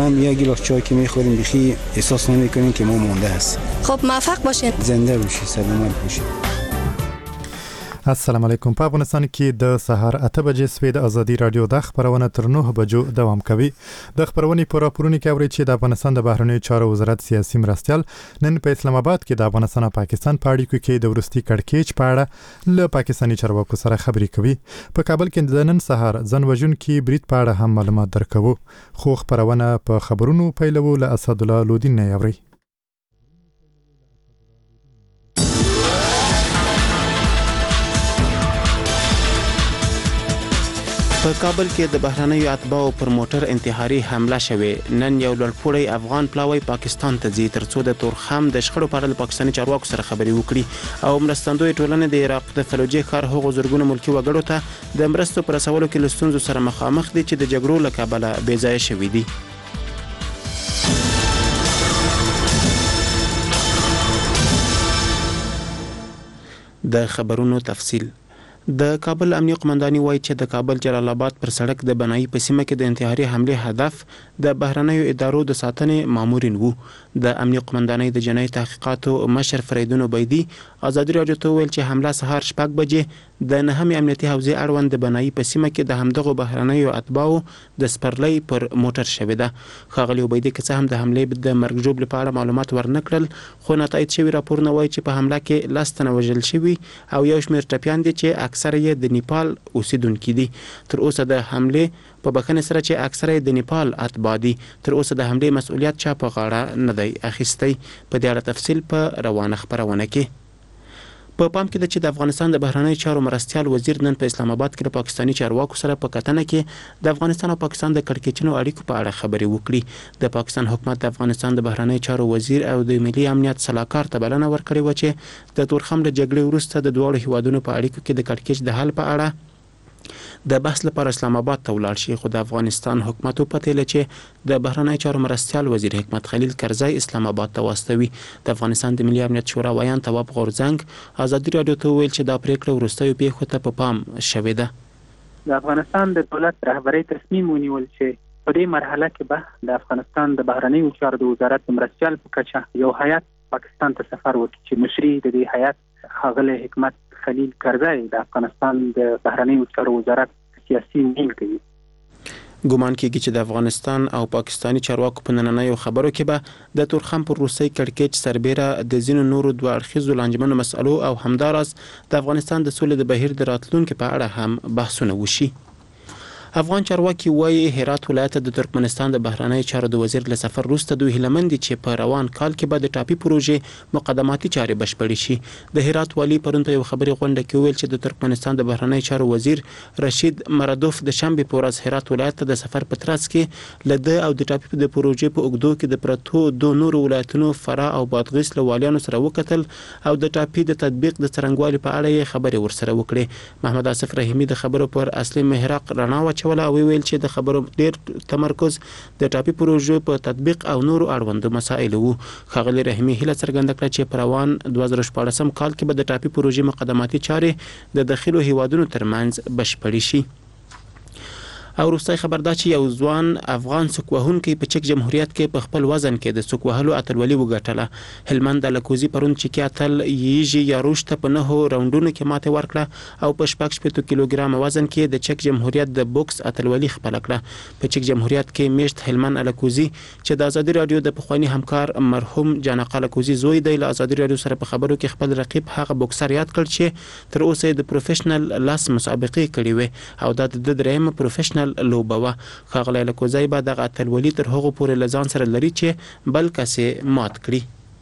هم یک گیلاس چای که میخوریم بخی احساس نمیکنیم که ما مونده هست. خب موفق باشین. زنده باشی، سلامت باشی. السلام علیکم. په افغانستان کې د سهار 8 بجې سوي د ازادي رادیو د خبرونه تر 9 بجو دوام کوي. د خبرونې په راپورونو کې اوري چې د افغانستان د بهرنیو چارو وزارت سیاسي مرستیال نن په اسلام آباد کې د افغانستان او پاکستان په اړیکو کې د ورستي کړکېچ په اړه له پاکستاني چارواکو سره خبرې کوي. په کابل کې د نن سهار ځنوژونکي برید په اړه هم معلومات درکوو. خو خبرونه په خبرونو پیلوو له اسد الله لودین نه اوري. په کابل کې د بهرنیو اتباعو پر موټر انتحاري حمله شوې. نن یو لوړپوړی افغان پلاوی پاکستان ته ځي ترڅو د تورخم د شخړو په اړه د پاکستاني چارواکو سره خبرې وکړي او مرستندوی ټولنې د عراق د فلوجې ښار هغو زرګونو ملکي وګړو ته د مرستو پر رسولو کې له ستونزو سره مخامخ دي چې د جګړو له کبله بې ځایه شوي دي. د خبرونو تفصیل. د کابل امنیه قومنداني وایي چې د کابل جلال آباد پر سړک د بنایي په سیمه کې د انتحاري حمله هدف د بهرنیو ادارو د ساتنې مامورین وو. د امنیه قومندانۍ د جنایي تحقیقاتو مشر فریدون عبیدي ازادي رادیو ته ویل چې حمله سهار 6 بجې د نهمې امنیتي حوزې اړوند د بنایي په سیمه کې د همدغو بهرنیو اتباعو د سپرلۍ پر موټر شوې ده. ښاغلي عبیدي که څه هم د حملې د مرګ ژوبلې په اړه معلومات ورنکړل، خو نتایج شوي راپورونه وایي چې په حمله کې 10 تنه وژل شوي او یو شمېر ټپیان دي چې اکثره یې د نیپال اوسیدونکي دي. تر اوسه د حملې په بخښنې سره چې اکثره یې د نیپال اتباع دي. تر اوسه د حملې مسؤلیت چا په غاړه نه دی اخیستی. په دې اړه تفصیل په روانه خبرونه کې. په پام کې ده چې د افغانستان د بهرنیو چارو مرستیال وزیر نن په اسلام آباد کې د پاکستاني چارواکو سره په کتنه کې د افغانستان او پاکستان د کړکېچنو اړیکو په اړه خبرې وکړي. د پاکستان حکومت د افغانستان د بهرنیو چارو وزیر او د ملي امنیت سلاکار ته بلنه ورکړې و چې د تورخم له جګړې وروسته د دواړو هیوادونو په اړیکو کې د کړکېچ د حل په اړه د بحث لپاره اسلام آباد ته ولاړ شي. خو د افغانستان حکومت وپتېله چې د بهرنیو چارو مرستیال وزیر حکمت خلیل کرزی اسلام آباد ته واستوي. د افغانستان د ملي امنیت شورا ویان تواب غورځنګ ازادي رادیو ته ویل چې دا پریکړه وروستیو پیښو ته په پام شوې ده. د افغانستان د دولت رهبرۍ تصمیم ونیول چې په دې مرحله کې به د افغانستان د بهرنیو چارو د وزارت مرستیال په کچه یو هیئت پاکستان ته سفر وکړي چې مشري د دې هیئت ښاغلی حکمت خلیل کرزی د افغانستان د بهرنیو چارو وزارت سیاسي نیل کوي. ګومان کېږي چې د افغانستان او پاکستاني چارواکو په نننیو خبرو کې به د تورخم پر روسي کړکېچ سربېره د ځینو نورو دوه اړخیزو لانجمنو مسألو او همداراز د افغانستان د سولې د بهیر د راتلونکي په اړه هم بحثونه وشي. افغان چارواکي وایي هرات ولایت د ترکمنستان د بهرنیو چارو د وزیر له سفر وروسته دوی هیلهمند دي چې په روان کال کې به د ټاپي پروژې مقدماتي چارې بشپړې شي. د هرات والي پرون په یو خبري غونډه کې ویل چې د ترکمنستان د بهرنیو چارو وزیر رشید مرادوف د شنبې په ورځ هرات ولایت ته د سفر په ترڅ کې له د او د ټاپي د پروژې په اوږدو کې د پرتو دوه نورو ولایتونو فراه او بادغیس له والیانو سره وکتل او د ټاپي د تطبیق د څرنګوالي په اړه یې خبرې ورسره وکړې. محمد آصف رحیمي د خبرو پر اصلي محرق رڼا واچوله او ویل چې د خبرو ډیر تمرکز د ټاپي پروژې په تطبیق او نورو اړوندو مسایلو وو. ښاغلي رحیمي هیله څرګنده کړه چې په روان 2014 کال کې به د ټاپي پروژې مقدماتي چارې د داخلو هیوادونو ترمنځ بشپړې شي. او وروستی خبر دا چې یو ځوان افغان سوک وهونکی په چک جمهوریت کې په خپل وزن کې د سوک وهلو اتلولي وګټله. هلمند د لکوزي پرون چکی اتل یېږي یاروش ته په 9 راوندونو کې ماته ورکړه او په 14 کیلوګرام وزن کې د چک جمهوریت د بوکس اتلولي خپل کړه. په چک جمهوریت کې میشت هلمند الکوزي چې د ازادي رادیو د پخوانی همکار مرحوم جانقه الکوزي زوی دی له ازادي رادیو سره په خبرو کې خپل رقیب هغه بوکسر یاد کړ چې تر اوسه د پروفیشنل لاس مسابقې کړې وې او دا د درېم پروفیشنل لوبه وه. ښاغلی الکوزی به دغه اتلولي تر هغو پورې له ځان سره لري چې بل کس یې مات کړي.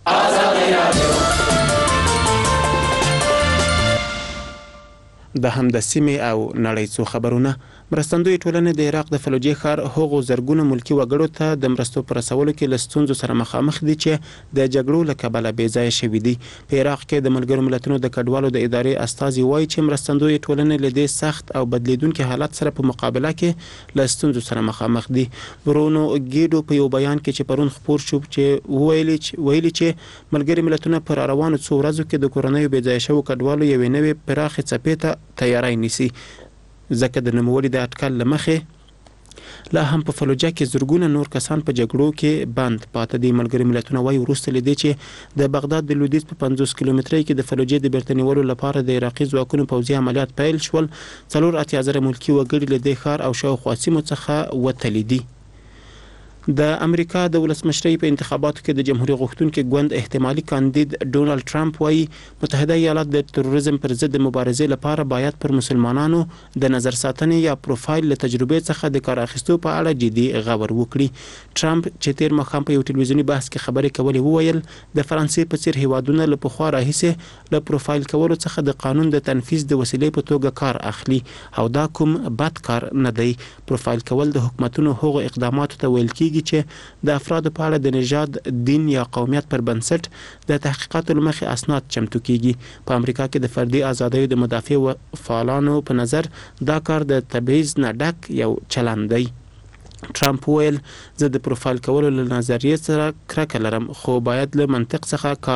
د هم د سیمې او نړۍ څو خبرونه. مرستندوی ټولنې د عراق د فلوجې ښار هغو زرګونو ملکي وګړو ته د مرستو په رسولو کې له ستونزو سره مخامخ دي چې د جګړو له کبله بې ځایه شوي دي. په عراق کې د ملګرو ملتونو د کډوالو د ادارې استازي وایي چې مرستندوی ټولنې له دې سخت او بدلیدونکي حالت سره په مقابله کې له ستونزو سره مخامخ دي. برونو ګیډو په یو بیان کې چې پرون خپور شو چې ویلي چې ملګري ملتونه پر روانو څو ورځو کې د کورنیو بې ځایه شوو کډوالو یوې نوې پراخې څپې ته تیاری نیسي ځکه د نوموړي د اټکل له مخې لا هم په فلوجه کې زرګونه نور کسان په جګړو کې بند پاتې دي. ملګري ملتونه وايي وروسته لیدي چې د بغداد د لویدیځ په 50 کیلومترۍ کې د فلوجې د بیرته لپاره د عراقي ځواکونو پوځي عملیات پیل شول. 4.8 ملکی وګړي له دې ښار او شاوخوا سیمو څخه وتلي دي. د امریکا د ولسمشرۍ په انتخاباتو کې د جمهوریت غوښتونکي ګوند احتمالي کاندید ډونالد ټرمپ وايي متحده ایالات د تروریزم پر ضد مبارزې لپاره باید پر مسلمانانو د نظر ساتنې یا پروفایل له تجربې څخه د کار اخیستو په اړه جدي غور وکړي. ټرمپ چې تیر مخام په یو ټلویزیوني بحث کې خبرې کولې وویل د فرانسې په څیر هیوادونه له پخوا راهیسې له پروفایل کولو څخه د قانون د تنفیذ د وسیلې په توګه کار اخلي او دا کوم بد کار نه دی. پروفایل کول د حکومتونو هغو اقداماتو ته ویل کیږي چې د افرادو په اړه د نژاد، دین یا قومیت پر بنسټ د تحقیقاتو لمخې اسناد چمتو کیږي. په امریکا کې د فردي ازادیو د مدافع فعالانو په نظر دا کار د تبعیض نه ډک یو چلند دی. ټرمپ ویل زه د پروفایل کولو له نظریې سره کرکه لرم خو باید له منطق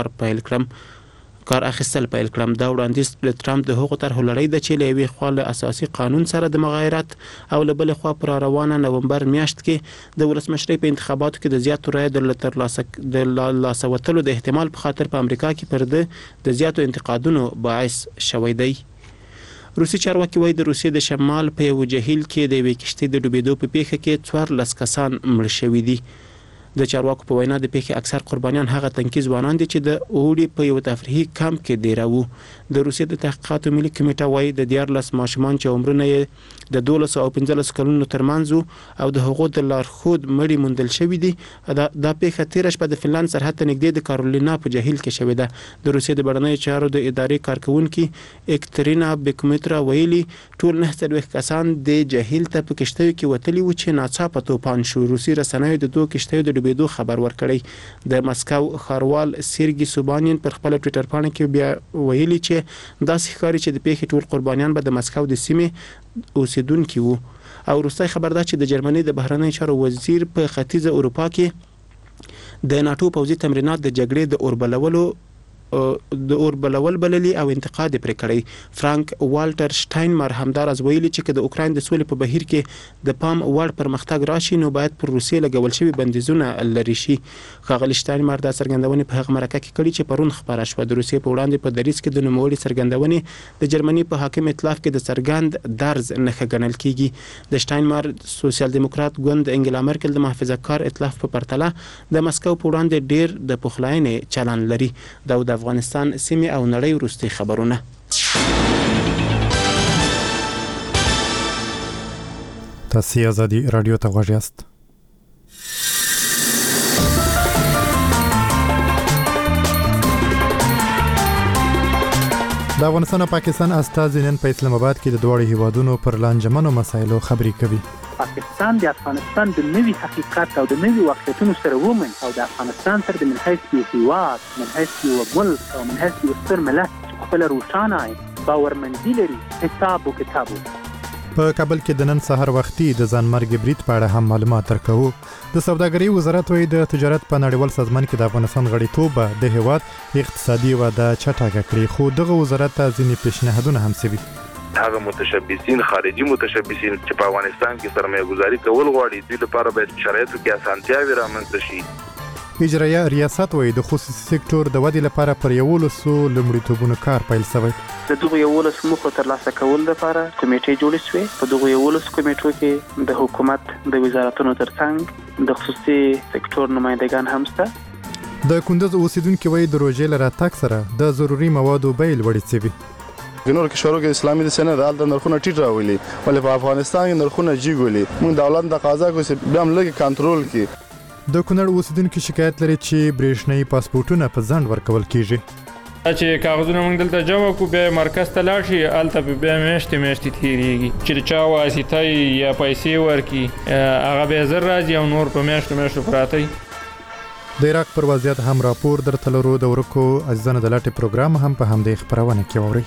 څخه کار اخیستل پیل کړم. دا وړاندیز د ټرمپ د هغو طرحو لړۍ ده چې له یوې خوا له اساسي قانون سره د مغایرت او له بلې خوا پر روانه نومبر میاشت کې د ولسمشرۍ په انتخاباتو کې د زیاتو رایو د لاسه وتلو د احتمال په خاطر په امریکا کې پر د زیاتو انتقادونو باعث شوی دی. روسي چارواکي وايي د روسیې د شمال په یو جهیل کې د یوې کشتۍ د ډوبېدو په پیښه کې 14 کسان مړه شوي دي. د چارواکو په وینا د پیښې اکثر قربانیان هغه تنکي ځوانان دي چې د اوړي په یو تفریحي کمپ کې دیره وو. د روسیې د تحقیقاتو ملي کمیټه وايي د 14 ماشومان چې عمرونه یې د 12 او 15 کلونو ترمنځ او د هغو د لارښود مړي موندل شوي دي. دا پیښه تیر شپه د فنلند سرحد ته نږدې د کارولینا په جهیل کې شوې ده. د روسیې د بهرنیو چارو د ادارې کارکونکي اکترینا بیکمیترا ویلي ټول 9 کسان د جهیل ته په کشتیو کې وتلي وو چې ناڅاپه توپان شو. روسي رسنیو د 2 کشتیو د ډوبېدو خبر ورکړی. د مسکو ښاروال سیرګي سوبانین پر خپل ټویټر باندې کې بیا ویلي چې داسې ښکاري چې د پیښې ټول قربانیان به د مسکو د سیمې اوسیدونکي وو. او وروستی خبر دا چې د جرمني د بهرنیو چارو وزیر په ختیځه اروپا کې د ناتو پوځي تمرینات د جګړې د اوربلول بللي او انتقاد پرې کړی. فرانک والټر شټاینمر همدارز ویلي چې د اوکراین د سولې په بهیر کې د پام وړ پرمختګ راشي نو باید پر روسیې لګول شوي بندیزونه لرې شي. ښاغلي شټاینمر دا څرګندونې په هغه مرکه کې کړي چې پرون خبره شوه. د روسیې په وړاندې په دریځ کې د نوموړي څرګندونې د جرمني په حاکم ائتلاف کې د څرګند درز نښه ګڼل کیږي. د شټاینمر سوسیال دیموکرات ګوند انګلا مرکل د محافظه کار ائتلاف په پرتله د مسکو په وړاندې ډیر د پخلاینې چلند لري. د افغانستان سیمې او نړۍ وروستي خبرونه. تاسو آزادي رادیو ته غوږ یاست. د افغانستان او پاکستان استازي نن په اسلام آباد کې د دوه هیوادونو پر لانجمنو مسایلو خبرې کوي. پاکستان د افغانستان د نوي حقیقت او د نوي واقعیتونو سره ومن او د افغانستان سره د من حیث یو هیواد، من حیث یو ملک او من حیث یو ستر ملت خپل روښانه باورمندي لري حساب او کتاب. په کابل کې د نن سحر وختي د ځانمرګ برید په اړه هم معلومات ورکوو. د سوداګرۍ وزارت وايي د تجارت په نړیوال سازمان کې د افغانستان غړیتوب د هیواد اقتصادي وده چټکه کړي، خو دغه وزارت ته ځینې پیشنهادونه هم شوي. هغه متشبثین خارجي متشبثین چې په افغانستان کې سرمایه گذاري کول غواړي دوی لپاره باید شرایطو کې اسانتیاوې رامنځته شي. اجرایه ریاست وايي د خصوصي سکتور د ودې لپاره پر 11 لومړیتوبونو کار پیل شوی. د دغه 11 موخو ترلاسه کول لپاره کمیټې جوړې شوې. په دغه 11 کمیټو کې د حکومت د وزارتونو ترڅنګ د خصوصي سکتور نمائندگان هم شته. د کندز اوسیدونکو وايي د روزې لپاره تک سره د ضروري موادو بیل وړي شوی. نور کشورو کې اسلامي د سند د نرخونه ټیټ راولي، ولې په افغانستان کې نرخونه جګولي. موږ دولت د تقاضا کو چې بیا هم لږ کنټرول کړي. د کونړ اوسیدونکو شکایت لري چې برېښنايي پاسپورتونه په ځنډ ورکول کیږي. چې کاغذونه موږ دلته جمع کو بیا مرکز ته لاړ شي الته بیا میاشتې تیریږي چې چا واسطه یا پیسې ورکي هغه به زر راځي او نور په میاشتو پراته. د عراق پر وضعیت هم راپور درته لرو. د ورکو عزیزانو د لاټي پروګرام هم په همدې خبرونه کې ووري.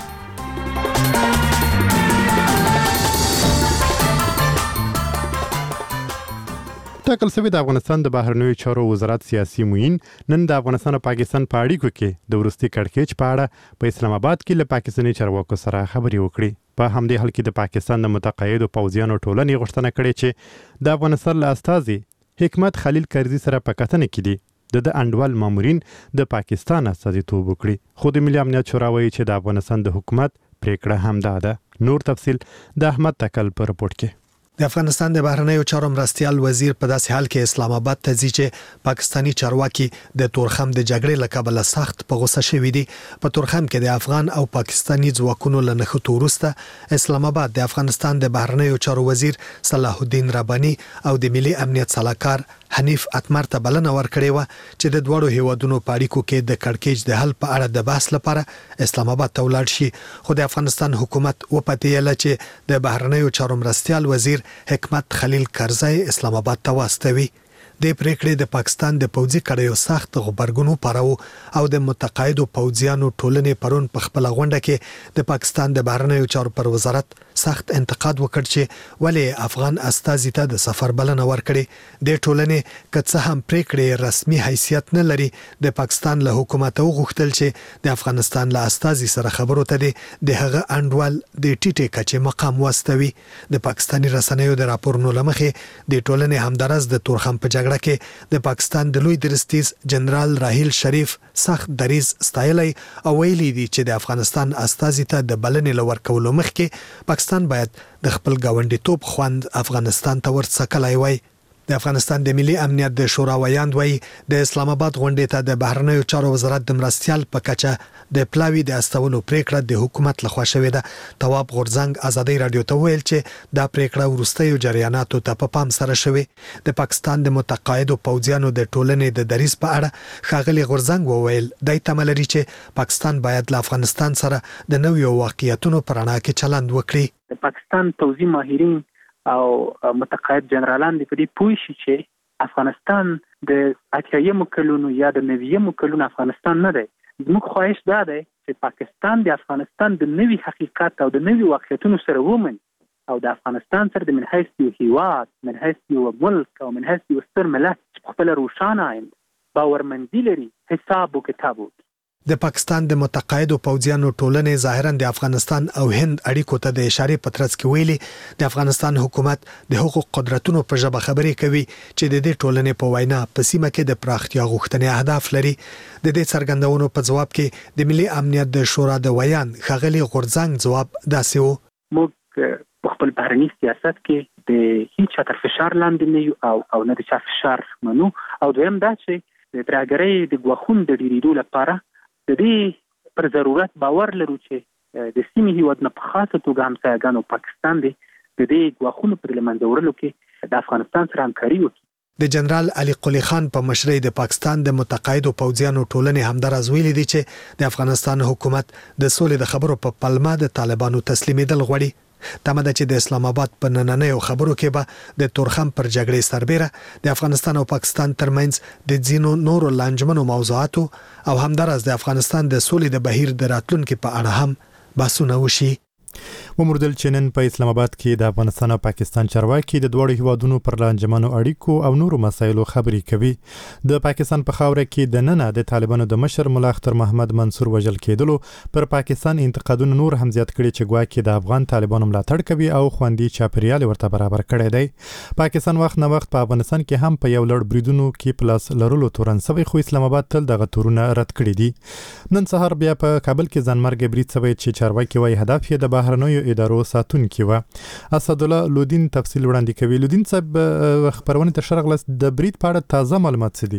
ټاکل شوی د افغانستان د بهرنیو چارو وزارت سیاسي معین نن د افغانستان او پاکستان په اړیکو کې د وروستي کړکېچ په اړه په اسلام آباد کې له پاکستاني چارواکو سره خبرې وکړي. په همدې حال کې د پاکستان د متقاعدو پوځیانو ټولنې غوښتنه کړې چې د افغانستان له استازي حکمت خلیل کرزي سره په کتنه کې دي د انډول مامورین د پاکستان استازیتوب وکړي. خو د ملي امنیت شورا وایي چې د افغانستان د حکومت پریکړه همدا ده. نور تفصیل د احمد تکل پر رپورت کې. د افغانستان د بهرنیو چارو مرستیال وزیر په داسې حال کې اسلام آباد ته ځي چې پاکستانی چارواکي د تورخم د جګړې له کبله سخت په غوسه شوي دي. په تورخم کې د افغان او پاکستانی ځواکونو له نښتو وروسته اسلام آباد د افغانستان د بهرنیو چارو وزیر صلاح الدین رباني او د ملي امنیت صلاحکار حنیف اتمر ته بلنه ورکړې و چې د دوړو هیوادونو په اړیکو کې د کړکېچ د حل په اړه د بحث لپاره اسلام آباد ته ولاړ شي. خو د افغانستان حکومت وپتېیل چې د بهرنیو چارو مرستیال وزیر حکمت خلیل کرزي اسلام آباد ته واستوي. د پریکړې د پاکستان د پوځي کړیو سخت غبرګون پراو او د متقاعدو پوځیانو ټولنې پرون په خپل غونډه کې د پاکستان د بهرنیو چارو پر وزارت سخت انتقاد وکړ چې ولې افغان استازي ته د سفر بلنه ورکړي. د ټولنې کڅه هم پریکړې رسمي حیثیت نه لري. د پاکستان له حکومت غوښتل چې د افغانستان له استازي سره خبرو ته د هغه انډول د ټیټه کچې مقام واستوي. د پاکستاني رسنیو د راپورونو لمخې د ټولنې همدارس د تورخم په جګړه کې د پاکستان د لوی درستیز جنرال راحیل شریف سخت دریز ستایلی او ویلي دي چې د افغانستان استازي ته د بلنې لور کولو مخکې پاکستان باید د خپل ګاونډیتوب خوند افغانستان ته ورڅکلای وای. د افغانستان د ملي امنیت د شورا ویاند وایي د اسلام آباد غونډې ته د بهرنیو چارو وزارت د مرستیال په کچه د پلاوی د استولو پریکړه د حکومت لخوا شوې ده. تواب غورځنګ ازادي رادیو ته ویل چې دا پریکړه وروستیو جریاناتو ته په پام سره شوې. د پاکستان د متقاعدو پوځیانو د ټولنې د دریځ په اړه ښاغلي غورځنګ وویل دای تمه لري چې پاکستان باید له افغانستان سره د نویو واقعیتونو پر اړه کې چلند وکړي. د پاکستان پوځي ماهرین او متقاعد جنرالان د دې پوه شي چې افغانستان د 80 کلونو یا د 90 کلونو افغانستان نه دی. زموږ خواهش دا دی چې پاکستان د افغانستان د نوي حقیقت او د نوي واقعیتونو سره ومني او د افغانستان سره د من حیث یو هیواد، من حیث یو ملک او من حیث یو ستر ملت چې خپل روښانه آینده باورمندي لري حساب او کتاب وکړي. د پاکستان د متقاعدو پوځیانو ټولنې ظاهرا د افغانستان او هند اړیکو ته د اشارې په ترڅ کې ویلي د افغانستان حکومت د حقوق قدرتونو په ژبه خبرې کوي چې د دې ټولنې په وینا په سیمه کې د پراختیا غوښتنې اهداف لري. د دې څرګندونو په جواب کې د ملي امنیت د شورا د ویان ښاغلي غورځنګ جواب داسې و: موږ په خپل بهرني سیاست کې د هیڅ تر فشار لاندې نه یو او نه د چا فشار منو. او دویم دا چې د ترهګرۍ د غوښون د ډیریدو لپاره د دې پر ضرورت باور لرو چې د سیمې هیواد نه په خاصه توګه همسایګانو پاکستان دی د دې غوښونو پر لمنځه وړلو کې د افغانستان سره همکاري وکړي. د جنرال علي قلی خان په مشرۍ د پاکستان د متقاعدو پوځیانو ټولنې همدارز ویلي دي چې د افغانستان حکومت د سولې د خبرو په پلمه د طالبانو تسلیمېدل غواړي. تمه ده چې د اسلام آباد په نننیو خبرو کې به د تورخم پر جګړې سربېره د افغانستان او پاکستان ترمنځ د ځینو نورو لانجمنو موضوعاتو او همدارس د افغانستان د سولې د بهیر د راتلونکو په اړه هم بحثونه وشي. ومردل چې نن په اسلام آباد کې د افغانستان او پاکستان چارواکي د دوړو هیوادونو پر لانجمنو اړیکو او نورو مسایلو خبرې کوي. د پاکستان په خاوره کې د ننه د طالبانو د مشر ملا اختر محمد منصور وژل کېدلو پر پاکستان انتقادونه نور هم زیات کړي چې ګواکې د افغان طالبانو ملاتړ کوي او خوندي چاپیریال ورته برابر کړی دی. پاکستان وخت نه وخت په افغانستان کې هم په یو لړ بریدونو کې پلاس لرلو تورن سوی، خو اسلام آباد تل دغه تورونه رد کړي دي. نن سهار بیا په کابل کې ځانمرګ برید سوی چې چارواکي وايي هدف یې د بهرنیو ادارو ساتونکي و. اسدالله لودین تفصیل وړاندې کوي. لودین صاحب خبرونه ته شرغلس د برید په اړه تازه معلومات څه دي؟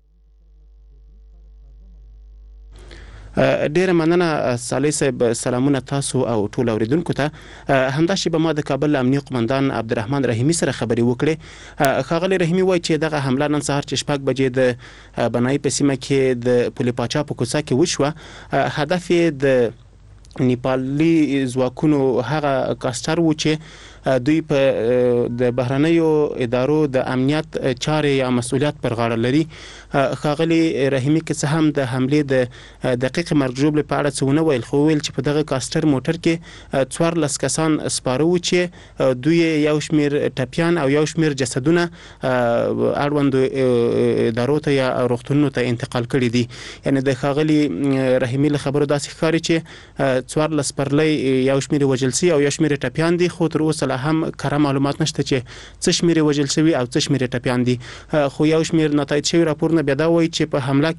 ډیره مننه صالح صاحب. سلامونه تاسو او ټول اوریدونکو ته. همدا شی به ما د کابل امنیه قومندان عبدالرحمن رحیمی سره خبرې وکړې. ښاغلی رحیمی وایي چې دغه حمله نن سهار چې 6 بجې د بنای په سیمه کې د پل پاچا په کوڅه کې وشوه. هدف یې د نیپالي ځواکونو هغه کاستر و چې دوی په د بهرنیو ادارو د امنیت چارې یا مسؤلیت پر غاړه لري. ښاغلي رحیمي که څه هم د حملې د دقیق مرګ ژوبلې په اړه څه ونه ویل، خو ویل چې په دغه کاستر موټر کې 14 کسان سپاره وو چې دوی یو شمیر ټپیان او یو شمیر جسدونه اړوندو ادارو ته یا روغتونونو ته انتقال کړي دي. یعنی د ښاغلي رحیمي له خبرو داسې ښکاري چې 14 سپرلۍ یو شمیر وژل شوي او یو شمیر ټپیان دي، خو تر اوسه لا هم کره معلومات نشته چې څه شمیر وژل شوي او څه شمیر ټپیان دي. خو یو شمیر نتایج شوي راپورونه بیا دا وایي چې په حمله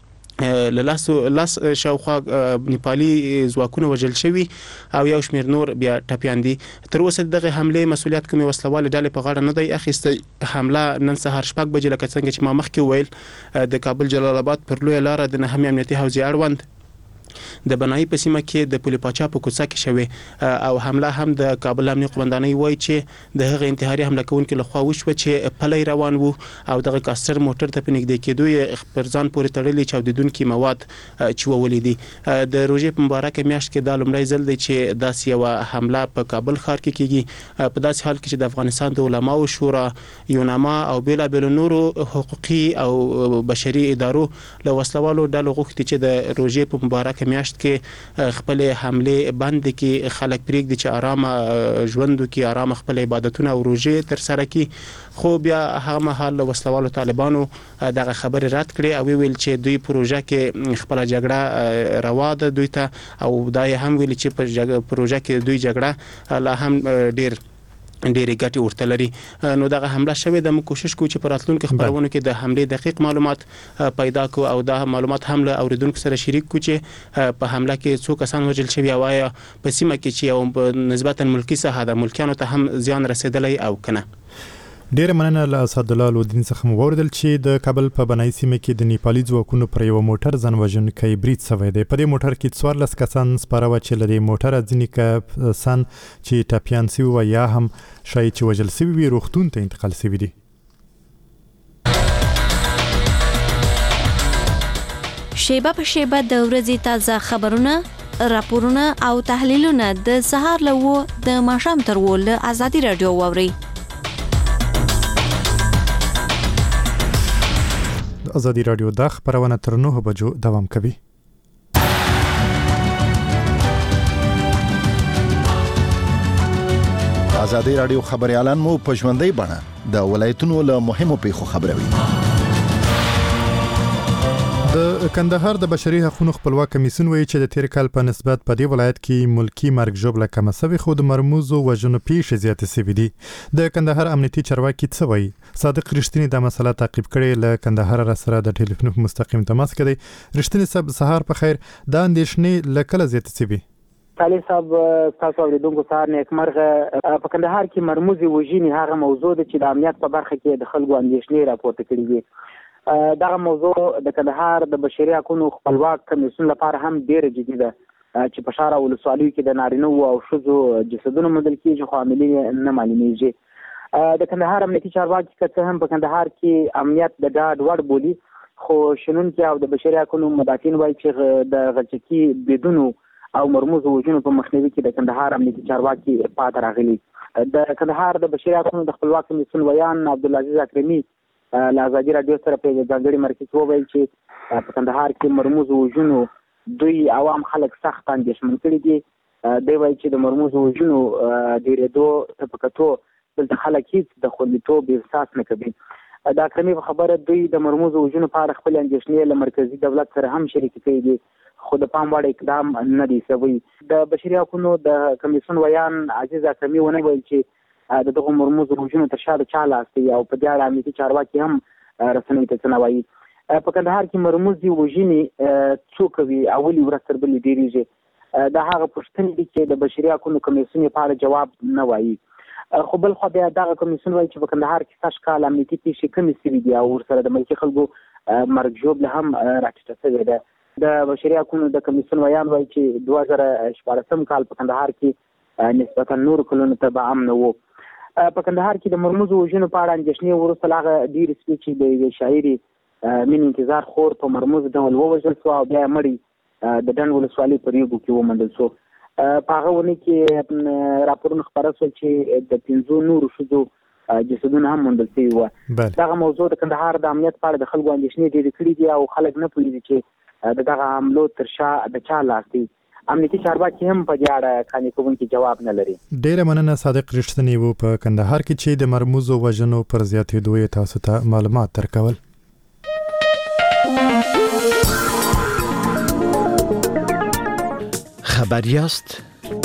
کې لاس شاوخوا نیپالي ځواکونه وژل شوي او یو شمیر نور بیا ټپیان دي. تر اوسه دغه حملې مسؤلیت کومې وسلوالې ډلې په غاړه نه دی اخیستی. حمله نن سهار 6 بجې لکه څنګه چې ما مخکې ویل د کابل جلال آباد پر لویه لاره د نهمې امنیتي حوزې اړوند د بنایي په سیمه کې د پولي پاچا په کوڅه کې شوې او حمله هم د کابل امنیه قومندانۍ وایي چې د هغه انتحاري حمله کوونکو لخوا وشوه چې پلی روان وو او دغه کاستر موټر ته په نږدې کېدو یې پر ځان پورې تړلي چاودیدونکي مواد چولې دي. د روژې په مبارکه میاشت کې دا لومړی ځل دی چې داسې یوه حمله په کابل ښار کې کېږي، په داسې حال کې چې د افغانستان د علماو شورا، یوناما او بېلابېلو نورو حقوقي او بشري ادارو له وسلوالو ډلو غوښتي چې د روژې په مبارکه میاشت کې خپل حمله بند کې خلک پرېږدي چې آرام ژوند وکړي، آرام خپل عبادتونه او روژې تر سره کړي. خو بیا هغه مهال وسلوالو طالبانو دغه خبرې رد کړې او ویل چې دوی پروژه کې خپل جګړه روا ده دوی ته، او دا یې هم ویل چې په پروژه کې دوی جګړه لا هم ډېرې ګټې ورته لري. نو دغه حمله شوې ده. موږ کوشش کوو چې په راتلونکو خبرونو کې د حملې دقیق معلومات پیدا کړو او دا معلومات هم له اوریدونکو سره شریک کړو چې په حمله کې څو کسان وژل شوي او آیا په سیمه کې چې یو نسبتا ملکی ساحه ده ملکیانو ته هم زیان رسیدلی او کنه. ډیر مننه له اسدالله لودین څخه مو وردل چې د کابل په بنای سیمه کې د نیپالي ځواکونو پر یو موټر ځان وژونکی برید شوی دی. په دې موټر کې 14 کسان سپاره و چې لري موټر ځینې کسان چې ټپیان شوي و یا هم شاید چې وژل شوي وي روغتون ته انتقال شوي دي. شیبه په شیبه د ورځې تازه خبرونه، راپورونه او تحلیلونه د سهار له د ماښام تر له آزادي رادیو واوري. آزادی رادیو د خبرونه تر 9 بجو دوام کوي. آزادی رادیو خبريالان مو په ژوندۍ بڼه د ولایتونو له مهمو پیښو خبروي. د کندهار د بشري حقوقو خپلواک کمیسیون وایي چې د تیر کال په نسبت په دې ولایت کې ملکی مرګ ژوبله کم شوی، خو د مرموزو وژنو پیښې زیاتې شوې دي. د کندهار امنیتي چارواکي څه وایي؟ صادق رښتینی د مسله تعقیب کړي له کندهار سره د ټلیفون مستقیم تماس کوي. رښتینی صاحب سهار په خیر. دا اندېښنې له کله زیاتې شوي؟ طالب صاحب تاسو اوریدونکو سهار نیکمرغه. په کندهار کې مرموزي وژنې هغه موضوع ده چې د امنیت په برخه کې د خلکو اندېښنې راپورته کړي دي. دغه موضوع د کندهار د بشري حقوقو خپلواک کمیسیون لپاره هم ډېره جدي ده چې په شهر ولسوالیو کې د نارینه او ښځو جسدونه موندل کېږي خو عاملین نه معلومیږي. د کندهار امنیتي چارواکي که څه هم په کندهار کې امنیت د ډاډ وړ بولي، خو شنونکي او د بشري حقوقو مدافعین وایي چې د غلچکي بریدونو او مرموزو وژنو په مخنیوي کې د کندهار امنیتي چارواکي پاتې راغلي. د کندهار د بشري حقوقو د خپلواک کمیسیون ویان عبدالعزیز اکرمي له آزادي رادیو سره په ځانګړي مرکه کې وویل چې په کندهار کې مرموزو وژنو دوی عوام خلک سخت اندېښمن کړي دي. دوی وایي چې د مرموزو وژنو ډېرېدو ته په کتو دلته خلک هېڅ د خوندیتوب احساس نه کوي. د اکرمي په خبره دوی د مرموزو وژنو په اړه خپلې اندېښنې له مرکزي دولت سره هم شریکې کړي دي، خو د پام وړ اقدام نه دی شوی. د بشري حقوقو د کمیسیون ویان عزیز اکرمي ونه ویل چې د دغه مرموزو وژنو تر شا د چا لاس دی او په دې اړه امنیتي چارواکي هم رسنیو ته څه نه وایي. په کندهار کې مرموزي وژنې څوک کوي او ولې ورځ تر بلې ډېرېږي؟ دا هغه پوښتنې دي چې د بشري حقوقو کمیسیون یې په اړه جواب نه وایي. خو بل خوا بیا دغه کمیسیون وایي چې په کندهار کې سږ کال امنیتي پیښې کمې شوي دي او ورسره د ملکي خلکو مرګ ژوبله هم راټیټه شوې ده. د بشري حقوقو د کمیسیون ویان وایي چې 2014 کال په کندهار کې نسبتا نورو کلونو ته به امن و. په کندهار کې د مرموزو وژنو په اړه اندېښنې وروسته له هغه ډېرې شوې چې د یوې شاعرې مین انتظار خور په مرموز ډول ووژل شو او بیا یې مړی د ډنډ ولسوالۍ په ریګو کې وموندل شو. په هغه ونه کې راپورونه خبره شول چې د 15 نورو شذو جسدونه هم موندل شوي وو. دغه موضوع د کندهار د امنیت په اړه د خلکو اندېښنې ډېرې کړي دي او خلک نه پوهېږي چې دغه حملو تر شا د چا لاس دی. امنیتي چارواکي هم په دې اړه قانع کوونکی جواب نه لري. ډېره مننه صادق رښتینی وو په کندهار کې چې د مرموزو وژنو پر زیاتېدو یې تاسو ته معلومات درکول. خبر یاست؟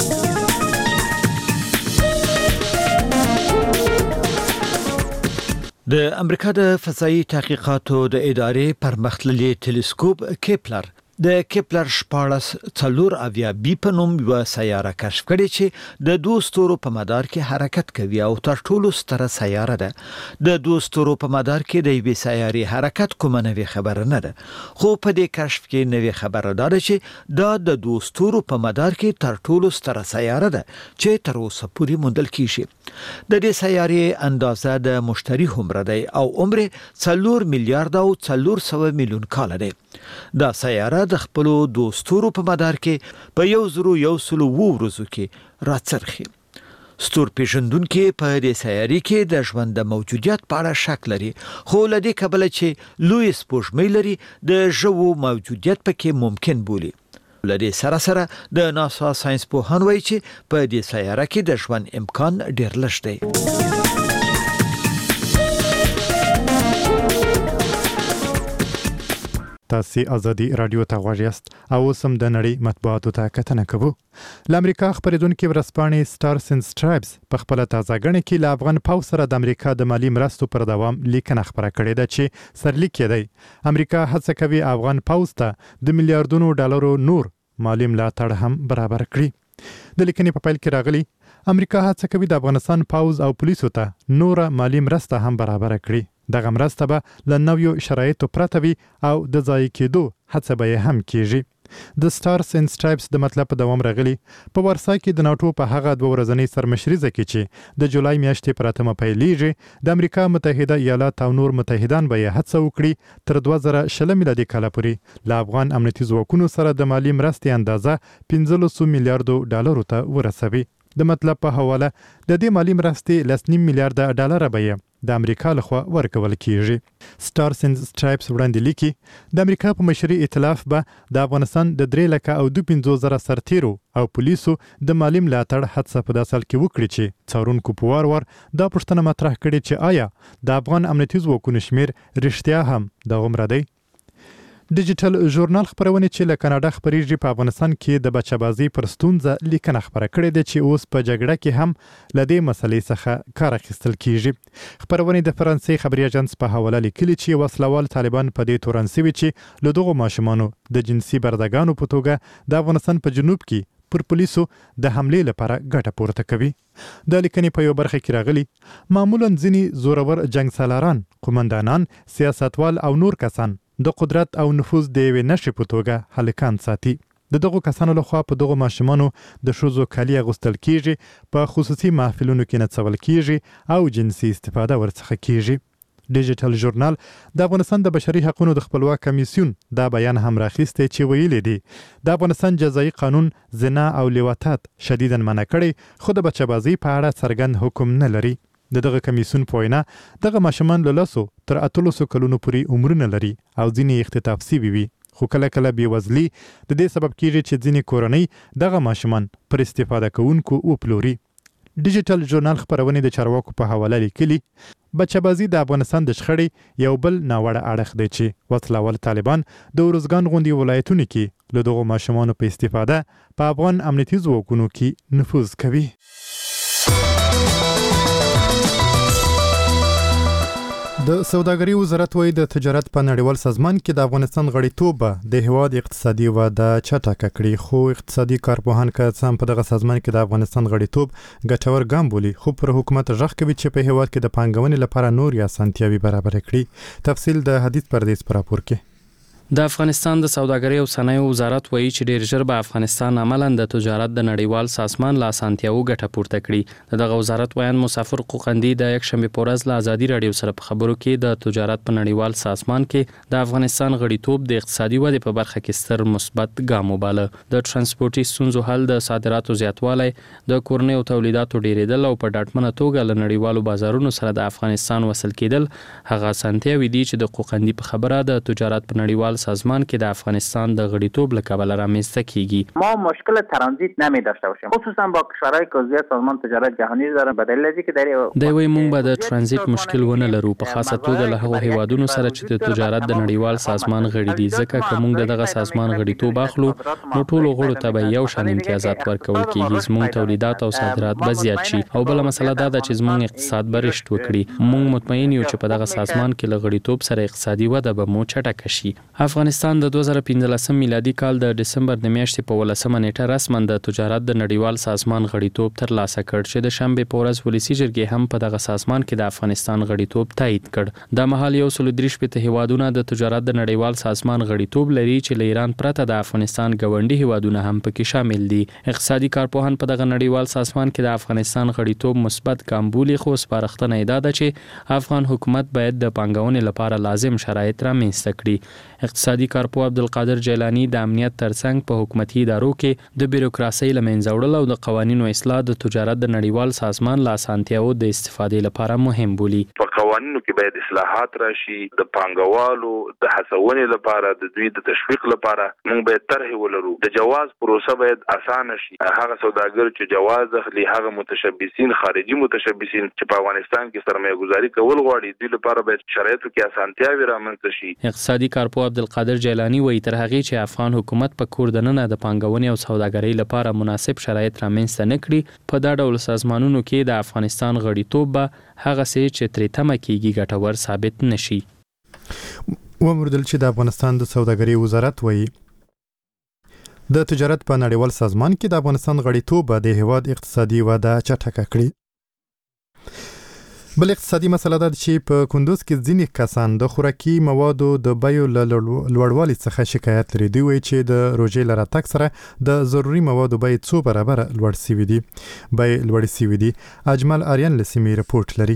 د امریکا د فضایي تحقیقاتو د ادارې پرمختللي ټلسکوپ کیپلر د کیپلر 14 اویا بی په نوم یو سیاره کشف کړې چې د دوه ستورو په مدار کې حرکت کوي او تر ټولو ستره سیاره ده. د دوه ستورو په مدار کې د یوې سیارې حرکت کومه نوې خبره نه ده، خو په دې کشف کې نوې خبره ده چې دا د دوه ستورو په مدار کې تر ټولو ستره سیاره ده چې تر اوسه پورې موندل کیږي. د دې سیارې اندازه د مشتري عمر دی او عمر 4 میلیارډ او 400 میلیون کال دی. دا سیاره د خپل دوه ستورو په مدار کې په 1100 ورځو کې راڅرخي. ستور پیژندونکو په دې سیارې کې د ژوند د موجودیت په اړه شک لري، خو له دې کبله چې لوی سپوږمۍ لري د ژوو موجودیت پکې ممکن بولي. له دې سره سره د ناسا ساينس پوهان وایي چې په دې سیاره کې د ژوند امکان ډېر لږ دی. تاسو ازادي رادیو ته غواړئ او سم د نړۍ مطبوعاتو ته کتنه کوو. لامریکا خبرېدونکو ورسپانې سټارز اند سټرایپس په خپل تازه غړي کې ل افغان پاو سره د امریکا د مالی مرستو پر دوام لیکنه خبره کړې ده چې سرلیک دی امریکا هڅه کوي افغان پاو ته د میلیارډونو ډالرو نور مالی ملاتړ هم برابر کړي. د لیکنې په پیل کې راغلي امریکا هڅه کوي د افغانستان پاوز او پولیسو ته نور مالی مرسته هم برابر کړي. دغه مرسته به له نویو شرایطو پرته وي او د ځای کېدو هڅه به هم کیږي. د سټارز اند سټرایپس د مطلب په دوام راغلي په ورسا کې د ناتو په هغه 2 ورځنۍ سرمشريزه کې چې د جولای میاشتې پر 8 پیلېږي د امریکا متحده ایالات او نور متحدان به هڅه وکړي تر 2020 میلادي کال پورې له افغان امنیتي ځواکونو سره د مالی مرستې اندازه 1500 میلیارډ ډالرو ته ورسوي. د مطلب په حواله د دې مالی مرستې 2.5 میلیارډ ډالر به د امریکا لخوا ورکول کیږي. سټارز اند سټرایپس وړاندې لیکي د امریکا په مشري ائتلاف به د افغانستان د 3,52,000 سرتیرو او پولیسو د مالی ملاتړ هڅه په داسې حال کې وکړي چې څارونکو په وار دا پوښتنه مطرح کړې چې آیا د افغان امنیتي ځواکونو شمیر رښتیا هم دغومره دی. ډیجیټل ژورنال خبرونه چې له کاناډا خبريږي په افغانستان کې د بچبازي پر ستونزه لیکنه خبره کړې ده چې اوس په جګړه کې هم لدې مسلې څخه کار اخیستل کیږي. خبرونه د فرانسې خبري اژانس په حواله لیکلي چې وسلوال طالبان په دې تورنسوي چې له دغه ماشومانو د جنسي بردګانو په توګه د افغانستان په جنوب کې پر پولیسو د حمله لپاره ګټه پورته کوي. د لیکنې په یو برخه کې راغلي معمولا ځینی زورور جنگ سالاران، قومندانان، سیاستوال او نور کسان د قدرت او نفوذ د یوې نشې په توګه هلکان ساتي. د دغو کسانو لخوا په دغو ماشومانو د ښځو کالي اغوستل کیږي، په خصوصي محفلونو کې نڅول کیږي او جنسي استفاده ورڅخه کیږي. ډیجیټل ژورنال د افغانستان د بشري حقوقو د خپلواک کمیسیون دا بیان هم راخیسته چې ویلي دي د افغانستان جزایي قانون زنا او لیواتات شدیداً منع کړي، خو د بچبازي په اړه څرګند حکم نه لري. دغه کمیسیون په وینا دغه ماشومان له 10 تر 18 کلونو پورې عمرونه لري او ځینې اختطاف شوي وي، خو کله کله بېوزلي د دې سبب کیږي چې ځینې کورنۍ دغه ماشومان پر استفاده کوونکو وپلوري. ډیجیټل ژورنال خبرونه د چارواکو په حواله لیکلي بچبازي د افغانستان د شخړې یو بل ناوړه اړخ دی چې وسلوال طالبان د ورزګان غوندي ولایتونو کې له دغه ماشومانو په استفاده په افغان امنیتي ځواکونو کې نفوذ کوي. د سوداګرۍ وزارت وایي د تجارت په نړیوال سازمان کې د افغانستان غړیتوب د هیواد اقتصادي وده چټکه کړي، خو اقتصادي کارپوهان که څه هم په دغه سازمان کې د افغانستان غړیتوب ګټور ګام بولي، خو پر حکومت غږ کوي چې په هیواد کې د پانګونې لپاره نور اسانتیاوي برابر کړي. تفصیل د حدیث پردیس پر راپور کې. د افغانستان د سوداګرۍ او صنایعو وزارت وایي چې ډیر ژر به افغانستان عملاً د تجارت د نړیوال سازمان له اسانتیاوو ګټه پورته کړي. دغه وزارت بیان مسافر قوقندي د یک شنبه په ورځ له ازادي رادیو سره په خبرو کې د تجارت په نړیوال سازمان کې د افغانستان غړیتوب د اقتصادي ودې په برخه کې ستر مثبت ګام وباله. د ترانسپورتي ستونزو حل، د صادراتو زیاتوالی، د کورنیو تولیداتو ډیریدل او په ډاډمنه توګه له نړیوالو بازارونو سره د افغانستان وصل کېدل هغه اسانتیاوې دي چې د قوقندي په خبره د تجارت په نړیوال سازمان کې د افغانستان د غړیتوب له کبله رامنځته کیږي. ما مشکل ترانزیت نمی داشته باشیم، خصوصا با کشورهای که عضو سازمان تجارت جهانی دارن. به دلیل اینکه در دوی مونږ به د ترانزیت مشکل ونه لرو، په خاصه توګه له هغو هیوادونو سره چې د تجارت د نړیوال سازمان غړي دي، ځکه که موږ دغه سازمان غړیتوب اخلو نو ټولو غړو ته به یو شان امتیازات ورکول کیږي. زموږ تولیدات او صادرات به زیات شي او بل مسله دا ده چې زموږ اقتصاد به رشد وکړي. موږ مطمئن یو چې په دغه سازمان کې له غړیتوب سره اقتصادي وده به مو چټکه شي. افغانستان د 2015 میلادي کال د دسمبر د میاشتې په 18 نیټه رسما د تجارت د نړیوال سازمان غړیتوب ترلاسه کړ چې د شنبه په ورځ ولسی جرګې هم په دغه سازمان کې د افغانستان غړیتوب تایید کړ. د مهال یو سل درې شپږ هیوادونه د تجارت د نړیوال سازمان غړیتوب لري چې له ایران پرته د افغانستان ګاونډي هیوادونه هم پکې شامل دي. اقتصادي کارپوهان په دغه نړیوال سازمان کې د افغانستان غړیتوب مثبت ګام بولي، خو سپارښتنه یې ده چې افغان حکومت باید د پانګونې لپاره لازم شرایط رامنځته کړي. اقتصادي کارپوه عبدالقادر جیلانی د امنیت ترڅنګ په حکومتي ادارو کې د بیروکراسۍ له منځه وړل او د قوانینو اصلاح د تجارت د نړیوال سازمان له اسانتیاوو د استفادې لپاره مهم بولي. په قوانینو کې باید اصلاحات راشي، د پانګوالو د هڅونې لپاره، د دوی د تشویق لپاره موږ باید طرح ولرو. د جواز پروسه باید اسانه شي. هغه سوداګر چې جواز اخلي، هغه متشبثین، خارجي متشبثین چې په افغانستان کې سرمایه گذاري کول غواړي، دوی لپاره باید شرایطو کې اسانتیاوې رامنځته شي. اقتصادي کارپوه عبدالقادر جیلانی وایي تر هغې چې افغان حکومت په کور دننه د پانګونې او سوداګرۍ لپاره مناسب شرایط رامنځته نه کړي، په دا ډول سازمانونو کې د افغانستان غړیتوب به هغه څه چې ترې تمه کېږي ګټور ثابت نشي. وموردل چې د افغانستان د سوداګرۍ وزارت وایي د تجارت په نړیوال سازمان کې د افغانستان غړیتوب به د هیواد اقتصادي وده چټکه کړي. بل اقتصادي مسله ده چې په کندوز کې ځینې کسان د خوراکي موادو د بیو له لوړوالي څخه شکایت لري. دوی وایي چې د روژې له راتګ سره د ضروري موادو بیې څو برابره لوړې شوي دي. اجمل آریان له سیمې رپورټ لري.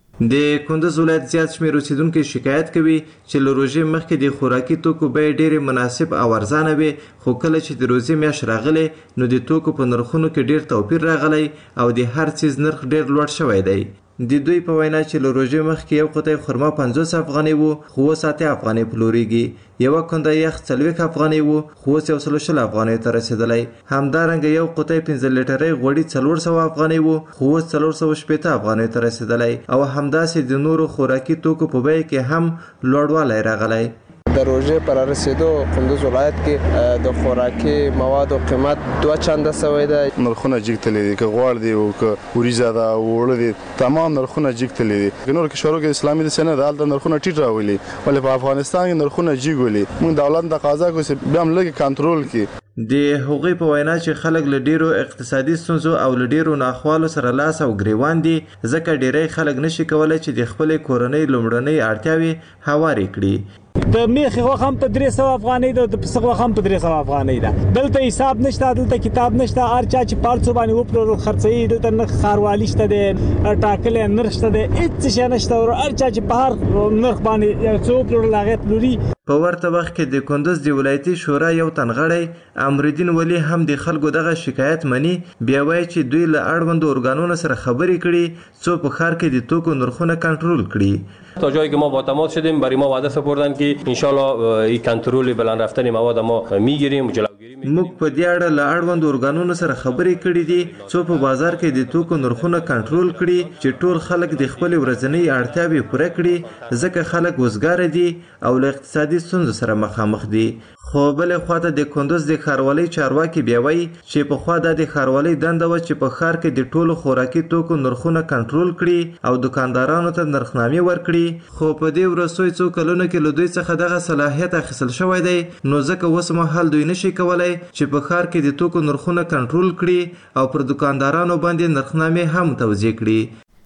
د کندوز ولایت زیات شمېر اوسیدونکو شکایت کوي چې له روژې مخکې د خوراکي توکو بیې ډېرې مناسب او ارزانه وي، خو کله چې د روژې میاشت راغلی نو د توکو په نرخونو کې ډېر توپیر راغلی او د هر څیز نرخ ډېر لوړ شوی دی. د دوی په وینا چې له روژې مخکې یو قطۍ خرما 50 افغانۍ وو، خو اوس 8 افغانۍ پلورېږي. یوه کنده یخ 40 افغانۍ وو، خو اوس 120 افغانۍ ته رسېدلی. همدارنګه یو قطۍ 15 لیټرۍ غوړي 400 افغانۍ وو، خو اوس 460 افغانۍ ته رسېدلی. او همداسې د نورو خوراکي توکو په بیه کې هم لوړوالی راغلی. در روژې پر رسیدو کندوز ولایت کې د خوراکي موادو قیمت 2 چنده شوی دی. نرخونه جګتلي دي، که غوړ دی او که وریځه ده او اوړه دي، تمام نرخونه جګتلي دي. که نور کشورو کې اسلامي داسې نه ده، هلته نرخونه ټیټ راولي، ولې په افغانستان کې نرخونه جګ ولي. موږ دولت تقاضا کوو چې بیا هم لږ کنټرول کړي. د هغوی په وینا چې خلک له ډیرو اقتصادي ستونزو او له ډیرو ناخوالو سره لاس او ګریوان دي، ځکه ډیری خلک نشي کولی چې د خپلې کورنۍ لومړنۍ اړتیاوې هوارې کړي. د میخې غوښه هم په 300 افغانۍ ده، د پسه غوښه هم په 300 افغانۍ ده. دلته حساب نشته، دلته کتاب نشته. هر چا چې پالڅو باندې وپلورل خرڅوي، دلته نرخ ښاروالي شته دی، ټاکلی نرخ شته دی، هېڅ شی نشته. هر چا چې په هر نرخ باندې یو څه وپلورل هغې پلوري. په ورته وخت کې د کندوز د ولایتي شورا یو تنغړی امرالدین ولی هم د خلکو دغه شکایت مني. بیا وایي چې دوی له اړوندو ارګانونو سره خبرې کړي څو په ښار کې د توکو نرخونه کنټرول کړي. تا جایی که ما با تماس شدیم برای ما وعده سپردن که انشالله این کنترل بلند رفتن مواد ما میگیریم. موږ په دې اړه له اړوندو ارګانونو سره خبرې کړې دي څو په بازار کې د توکو نرخونه کنټرول کړي چې ټول خلک د خپل ورځنۍ اړتیاوې پوره کړي، ځکه خلک وزګار دي او له اقتصادي ستونزو سره مخامخ دي. خو بل خواته د کندوز د ښاروالۍ چارواکي بیا وایي چې پخوا دا د ښاروالۍ دنده وه چې په ښار کې د ټولو خوراکي توکو نرخونه کنټرول کړي او دکاندارانو ته نرخنامې ورکړي. خو په دې وروستیو څو کلونو کې له دوی څخه دغه صلاحیت اخیستل شوی دی، نو ځکه اوس مهال دوی نشي کولی چې په ښار کې د توکو نرخونه کنټرول کړي او پر دکاندارانو باندې نرخنامې هم توزیع کړي.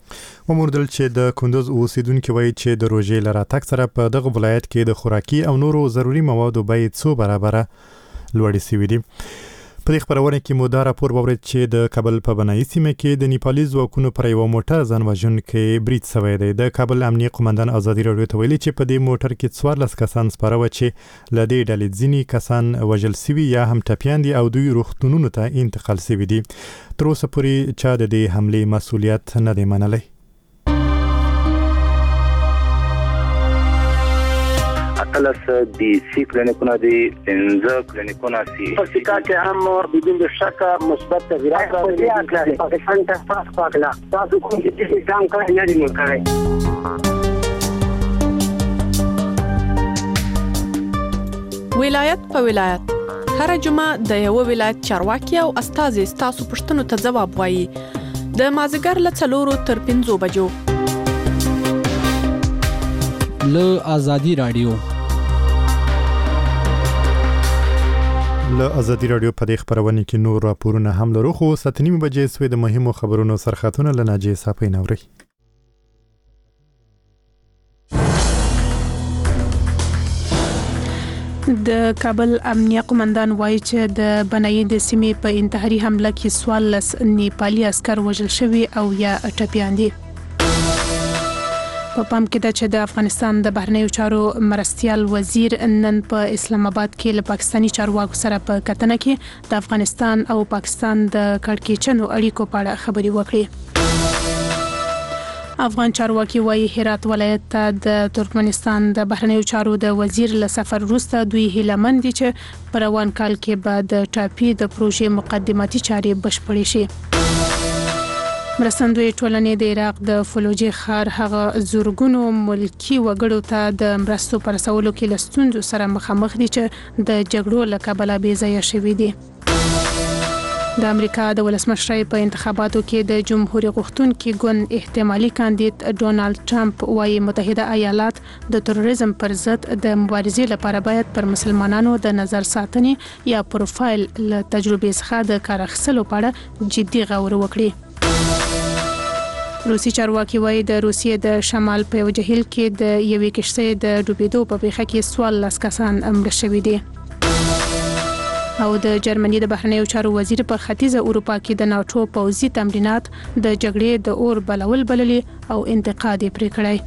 وموندل چې د کندوز اوسیدونکو وایي چې د روژې لراتک سره په دغه ولایت کې د خوراکي او نورو ضروري موادو بیې څو برابره لوړې شوې دي. په دې خبرونه کې مو دا راپور واورید چې د کابل په بنایي سیمه کې د نیپالي ځواکونو پر یو موټر ځان وژونکی برید شوی دی. د کابل امنیه قومندان ازادي راډیو ته ویلي چې په دې موټر کې 14 کسان سپاره و چې له دې ډلې ځینې کسان وژل شوي یا هم ټپیان دي او دوی روغتونونو ته انتقال شوي دي. تر اوسه پورې چا د دې حملې مسؤلیت نه دی منلی. اتلس دی سی کلینیکونه دی 15 کلینیکونه سی په سکا کې هم بدون شک مثبت تغیرات راغلي. پاکستان ته تاسو پاکلا تاسو کوم چې ځان کړی نه دی مکړی. ولایت په ولایت هر جمعه د یو ولایت چارواکي او استازي تاسو پښتنو ته ځواب وایي. د مازیګر له 4 تر 5 بجو له آزادي رادیو له ازادي راډیو په دې خبرونه کې نور راپورونه هم لرو خو 7:30 بجې سوي د مهمو خبرونو سرخاتونه له ناجی صافي نوري. د کابل امنیه قومندان وایي چې د بنایي د سیمې په انتحاري حمله کې 14 نیپالي عسكر وژل شوي او یا ټپیان دي. په پام کې ده چې د افغانستان د بهرنیو چارو مرستیال وزیر نن په اسلام آباد کې له پاکستاني چارواکو سره په کتنه کې د افغانستان او پاکستان د کړکېچنو اړیکو په اړه خبرې وکړې. افغان چارواکي وایي هرات ولایت ته د ترکمنستان د بهرنیو چارو د وزیر له سفر وروسته دوی هیله مند دي چې په روان کال کې به د ټاپي د پروژې مقدماتي چارې بشپړې شي. مرستندوی ټولنې د عراق د فلوجي ښار هغه زورګونو ملکی وګړو ته د مرستو پر رسولو کې له ستونزو سره مخامخ دي چې د جګړو له کبله بې ځایه شوي دي. د امریکا د ولسمشرۍ په انتخاباتو کې د جمهوریت غوښتونکي ګوند احتمالي کاندید ډونالد ټرمپ وايي متحده ایالات د تروریزم پر ضد د مبارزې لپاره باید پر مسلمانانو د نظر ساتنې یا پروفایل له تجربې څخه د کار اخیستلو په اړه جدي غور وکړي. روسي چارواکي وایي د روسیې د شمال په یو جهیل کې د یوې کشتۍ د ډوبېدو په پیښه کې 14 کسان مړه شوي دي. او د جرمني د بهرنیو چارو وزیر په ختیځه اروپا کې د ناټو پوځي تمرینات د جګړې د اور بلول بللي او انتقاد یې پرې کړی.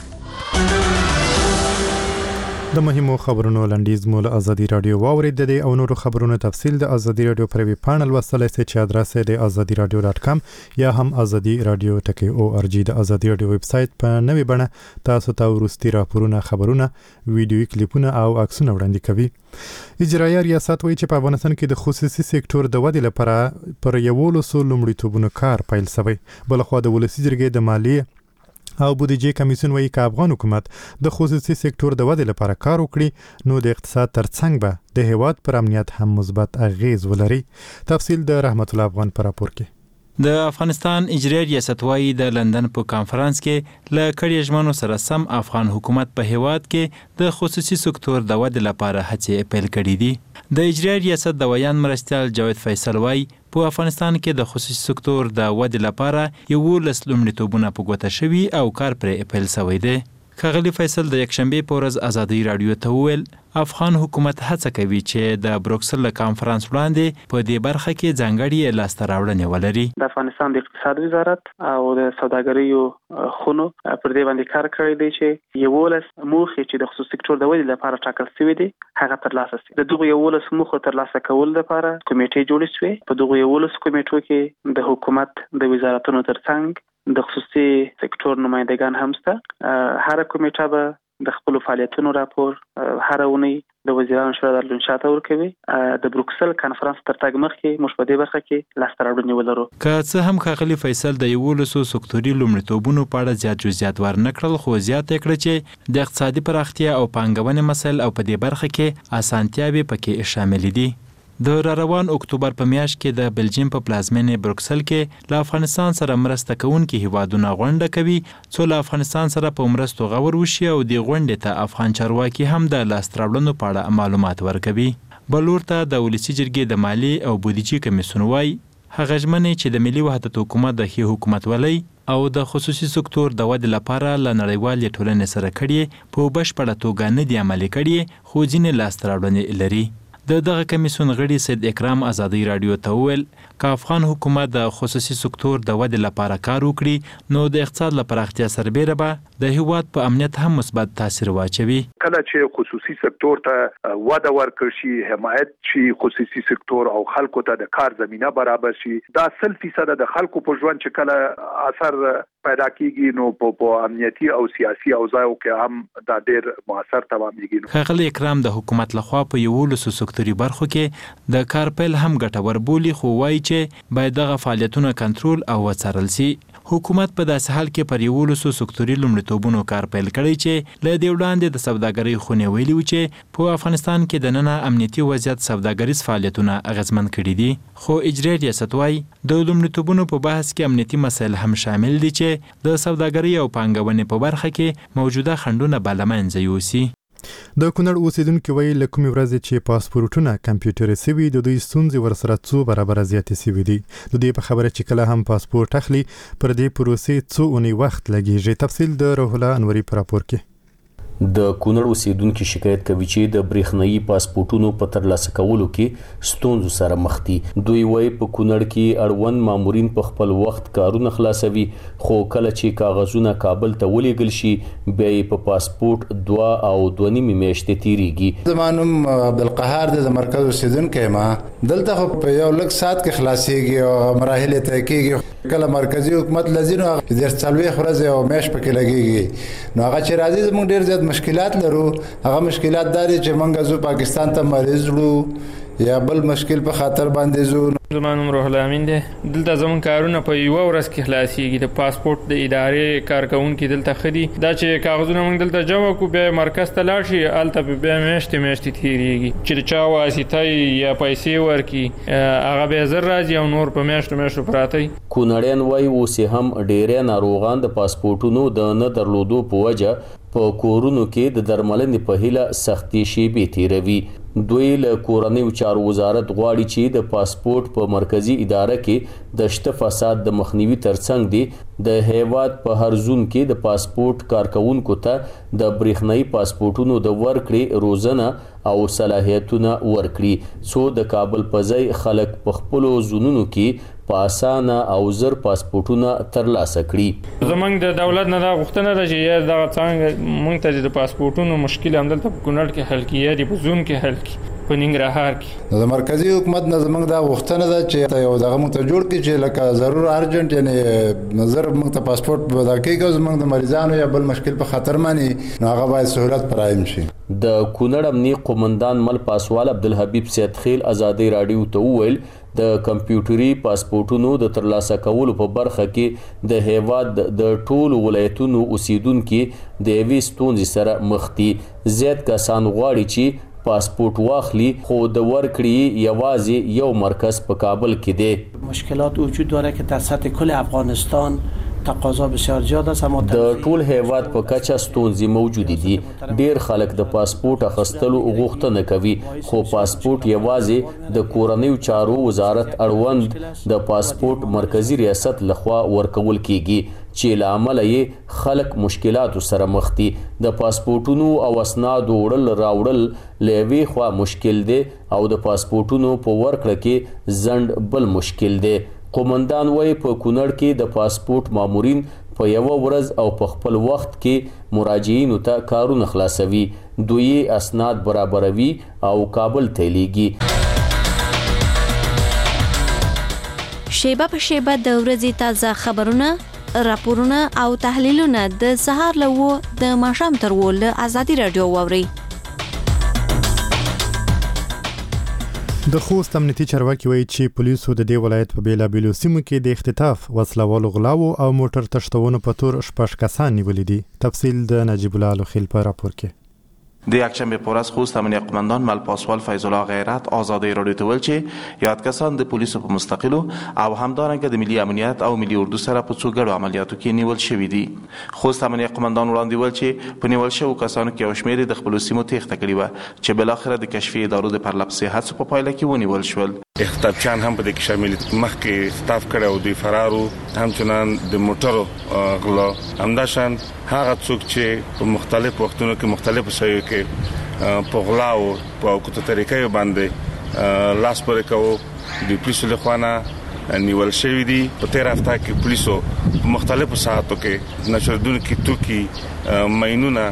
د مهمو خبرونو لنډیز مول ازادي رادیو واورید دي او نورو خبرونو تفصیل د ازادي رادیو پر ویب پاڼل وصلای سي چې ادرس یې د azadiradio.com یا هم azadiradio.org. د ازادي رادیو ویب سټ په نوې بڼه تاسو ته ورستي راپورونه خبرونه ویډیو کلیپونه او عکسونه وړاندې کوي. اجرایي ریاست وایي چې په افغانستان کې د خصوصي سکتور د ودې لپاره پر 11 لومړیتوبونو کار پیل شوی. بلخوا د ولسی جرګې د مالیې او بودیجې کمیسیون وایي چې افغان حکومت د خصوصي سکتور د ودې لپاره کار وکړي نو د اقتصاد ترڅنګ به د هیواد پر امنیت هم مثبت اغیز ولري. تفصیل د رحمت الله افغان پر راپور کې. د افغانستان اجرایي ریاست وايي د لندن په کانفرنس کې ل کړي ژمنو سره سم افغان حکومت په هیواد کې د خصوصي سکتور د ودې لپاره هڅې پیل کړې دي. د اجرایي ریاست د ویان مرستیال جاوید فیصل وايي په افغانستان کې د خصوصي سکتور د ودې لپاره 11 لومړیتوبونه په ګوته شوي او کار پرې پیل شوی دی. ښاغلي فیصل د یکشنبه په ورځ ازادي رادیو ته وویل افغان حکومت هڅه کوي چې د بروکسل له کانفرنس وړاندې په دې برخه کې ځانګړي لاسته راوړنې ولري. د افغانستان د اقتصاد وزارت او د سوداګریو خونو پر دې باندې کار کړی دی چې 11 موخې چې د خصوصي سکتور د ودې لپاره ټاکل شوی دي هغه ترلاسه شي. د دغه 11 موخو ترلاسه کول لپاره کمیټې جوړې شوې. په دغه 11 کمیټو کې د حکومت د وزارتونو ترڅنګ د خصوصي سکتور نمائندگان هم شته. هر کمیټه به د خپل فعالیتونو راپور هر اونۍ د وزیرانو شورا د لونشاته ورکوي. د بروکسل کانفرنس تر تګ مخکې موږ په دې برخه کې لاسته راوړنې ولرو. که څه هم ښاغلي فیصل د 11 سکتوري لومړیتوبونو په اړه زیات جزئیات ورنکړل خو زیاته کړه چې د اقتصادي پراختیا او پانګونې مسایل او په دې برخه کې اسانتیاوې پکې شامل دي. د روان اکتوبر په میاشت کې د بلجیم په پلازمینې بروکسل کې له افغانستان سره مرسته کوونکي هیوادونه غونډه کوي څو له افغانستان سره په مرستو غور وشي او د غونډې ته افغان چارواکي هم د لاسته راوړنو په اړه معلومات ورکوي. بلور ته د ولسی جرګې د مالی او بودیجې کمیسیون وايي هغه ژمنې چې د ملي وحدت حکومت د ښې حکومت ولۍ او د خصوصي سکتور د ودې لپاره له نړیوالې ټولنې سره کړي په بشپړه توګه نه دي عملي کړي خو ځینې لاسته راوړنې لري. دغه کمیسیون غړي سید اکرام ازادي رادیو ته وویل که افغان حکومت د خصوصي سکتور د ودې لپاره کار وکړي نو د اقتصاد لپاره پراختیا سربېره به د هیواد په امنیت هم مثبت تاثیر واچوي. کله چې خصوصي سکتور ته وده ورکړل شي، حمایت شي خصوصي سکتور او خلکو ته د کار زمينه برابر شي، دا 100% د خلکو په ژوند چې کله اثر پیدا کیږي نو په امنیتي او سیاسي اوضاعو کې هم دا ډېر موثر تمامېږي. ښاغلی اکرام د حکومت لخوا په 11 سکتوري برخو کې د کار پیل هم ګټور بولي خو وایي چې باید دغه فعالیتونه کنټرول او وڅارل شي. حکومت په داسې حال کې پر 11 سکتوري لومړیتوبونو کار پیل کړی چې له دې وړاندې د سوداګرۍ خونې ویلي و چې په افغانستان کې د ننه امنیتي وضعیت سوداګریز فعالیتونه اغیزمن کړي دي. خو اجرایي ریاست وایي د لومړیتوبونو په بحث کې امنیتي مسایل هم شامل دي چې د سوداګرۍ او پانګونې په برخه کې موجوده خنډونه به له منځه یوسي. د کونړ اوسیدونکو ویل له کومې ورځې چې پاسپورتونه کمپیوټري سوي د دوی ستونزې ورسره څو برابر زیاتې سوي دي. د دې په خبره چې کله هم پاسپورت اخلي پر دې پروسې څو اونۍ وخت لګیږي. تفصیل د روح الله انوري په راپور کې. د کونړ اوسیدونکو شکایت کوي چې د برېښنايي پاسپورتونو په ترلاسه کولو کې ستونزو سره مخ دي. دوی وايي په کونړ کې اړوند مامورین په خپل وخت کارونه خلاصوي خو کله چې کاغذونه کابل ته ولېږل شي بیا یې په پاسپورت 2 او 2.5 میاشتې تیریږي. زمانم عبدالقهار د مرکز اوسیدونکو ما دلته په یو لږ سات کې خلاصيږي او مراحل طی کیږي. کله مرکزی حکومت لزینو د څلوي خرزه او مېش پکې لګيږي نو هغه چې راځي زموږ ډیر زیات مشکلات لرو. هغه مشکلات داري چې موږ زو پاکستان ته مریض وړو یا بل مشکل په خاطر باندې زو. زمانم روح الله امین دی. دلته زمون کارونه په یو ورځ کې خلاصيږي. د پاسپورت د ادارې کارکونکو دلته خدي دا چې کاغذونه موږ دلته جمع کو به مرکز ته لاړ شي الته به میاشتې تیریږي چې چا واسطه یا پیسې ورکي هغه به زر راځي او نور په میاشتو پراته. کونړیان وایي اوس هم ډېر ناروغان د پاسپورتونو د نه درلودو په وجه په کورونو کې د درملنې په هیله سختي شیبې تیروي. دوی له کورنیو چارو وزارت غواړي چې د پاسپورت په مرکزی اداره کې د شته فساد د مخنیوي ترڅنګ دی د هیواد په هر زون کې د پاسپورت کارکونکو ته د برېښنايي پاسپورتونو د ورکړې روزنه او صلاحیتونه ورکړي څو د کابل په ځای خلک په خپل زونونو کې په اسانه او زر پاسپورتونه ترلاسه کړي. زمونږ د دولت نه دا غوښتنه ده چې دا څنګه موږ ته د پاسپورتونو مشکل هم دلته په کونړ کې حل کیږي یا په زون کې حل کیږي په ننګرهار کې. د مرکزی حکومت نه زمونږ دا غوښتنه ده چې یو دغه موږ ته جوړ کړي چې لکه ضرور ارجنټ یعنی نظر موږ ته پاسپورت پیدا کیږي زمونږ د مریضانو یا بل مشکل په خاطر باندې نو هغه باید سہولت فراهم شي. د کونړ امنی قومندان مل پاسوال عبدالحبیب سیدخیل ازادي رادیو ته وویل د کمپیوټري پاسپورتونو د ترلاسه کولو په برخه کې د هیواد د ټولو ولایتونو اوسیدونکو د یوې ستونزې سره مخ دي. زیات کسان غواړي چې پاسپورت واخلي خو د ورکړې یوازې یو مرکز په کابل کې دی. مشکلات وجود داره که در سطح کل افغانستان تقاضا بسیار زیاد است اما د ټول هیواد په کچه ستونزې موجود دي. ډیر خلک د پاسپورت اخیستلو غوښتنه کوي خو پاسپورت یوازې د کورنیو چارو وزارت اړوند د پاسپورت مرکزی ریاست لخوا ورکول کیږي چې له امله یې خلک مشکلاتو سره مخ دي. د پاسپورتونو او اسنادو وړل راوړل له یوې خوا مشکل دی او د پاسپورتونو په ورکړه کې ځنډ بل مشکل دی. قومندان وایي په کونړ کې د پاسپورت مامورین په یو ورځ او په خپل وخت کې مراجعینو ته کارونه خلاصوي. دوی اسناد برابروي او کابل ته لیږي. شیبه په شیبه د ورځې تازه خبرونه، راپورونه او تحلیلونه د سهار له 9 د ماښام تر 10 له ازادي رادیو واورئ. د خوست امنیتي چارواکي وایي چې پولیسو د دې ولایت په بیلابیلو سیمو کې د اختطاف، وسلوالو غلاو او موټر تښتونو په تور 6 کسان نیولي دي. تفصیل د نجیب الله لوخیل په راپور کې. د یکشنبه پر ورځ خوست امنیه قماندان مل پاسوال فیض الله غیرت آزادی رادیو ته ویل چې یاد کسان د پولیسو په مستقلو او همدارنګه د ملي امنیت او ملي اردو سره په څو ګډو عملیاتو کې نیول شوي دي. خوست امنیه قماندان وړاندې ویل چې په نیول شوو کسانو کې یو شمېر د خپلو سیمو تېښته کړې وه چې بالاخره د کشفي ادارو د پرله پسې هڅو په پایله کې ونیول شول. اختطافچان هم په دې کې شامل مخکې اختطاف کړي او دوی فرارو همچنان د موټرو غلا همداشان هغه څوک چې په مختلف وختونو کې مختلفو ځایو کې په غلا او په کومه طریقې باندې لاس پورې کوي د پولیسو لخوا نیول شوی دي. په تیر هفته کې پولیسو په مختلفو ساعتو کې نشردونکو توکي ماینونه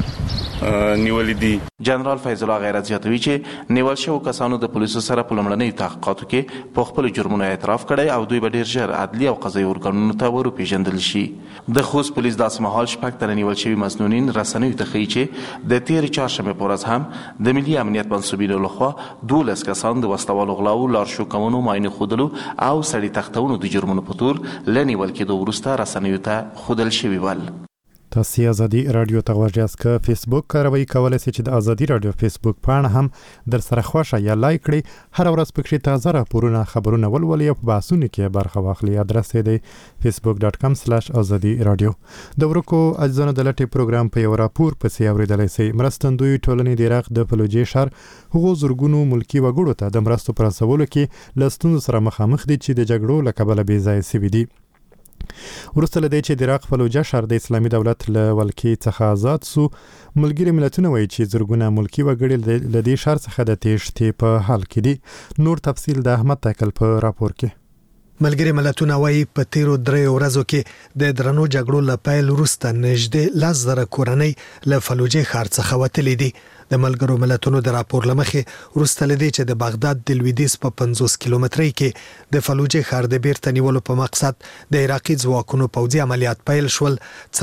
نیولې دي. جنرال فیض الله غیرت زیاتوي چې نیول شوی کسانو د پولیسو سره په لومړنۍ تحقیقاتو کې په خپل جرمونو اعتراف کړی او دوی به ډیر ژر عدلي او قضایي ارګانونو ته ورپېژندل شي. د خوست پولیس داسې مهال شپږ تنه نیول شوي مسنونین رسنیو ته ښیي چې د تېرې چهارشنبې په ورځ هم د ملي امنیت منصوبینو لخوا 12 کسان د وسلوالو غلاو، لارښوونکونو، ماینې ښودلو او سړي تختونو د جرمونو په تور له نیول کېدو وروسته رسنیو ته ښودل شوي ول. تاسو ازادي رادیو ته غواړئ چې فیسبوک کاروي کولای شئ چې د ازادي رادیو فیسبوک پاڼه هم در سره خوښه یا لایک کړئ. هر ورځ پکې تازه راپورونه خبرونه ولولئ او په بحثونو کې برخه واخلئ. ادرس یې دی facebook.com/azadi radio. د ورکو اجزانو د لټي پروګرام په یو راپور پسې اوریدلای شئ. مرستندوی ټولنې د عراق د فلوجې شهر هغو زورګونو ملکی وګړو ته د مرستو پر رسولو کې له ستونزو سره مخامخ دي چې د جګړو له کبله بې ځایه شوي دي. ورسته لدی چې د عراق فلوجه شهر د اسلامي دولت له ولکې څخه آزاد سو، ملګری ملتونه وایي چې زورګونه ملکی وګړي له دې شهر څخه د تېښتې په حال کې دي. نور تفصیل د احمد تکل په راپور کې. ملګری ملتونه وایي په تیرو 3 ورځو کې د درنو جګړو له پیل وروسته نږدې 10,000 کورنۍ له فلوجې ښار څخه وتلې دي. د ملګرو ملتونو د راپور لمخې وروسته لدی چې د بغداد د لویدیځ په 50 کیلومترۍ کې د فلوجې ښار د بیرته نیولو په مقصد د عراقي ځواکونو پوځي عملیات پیل شول.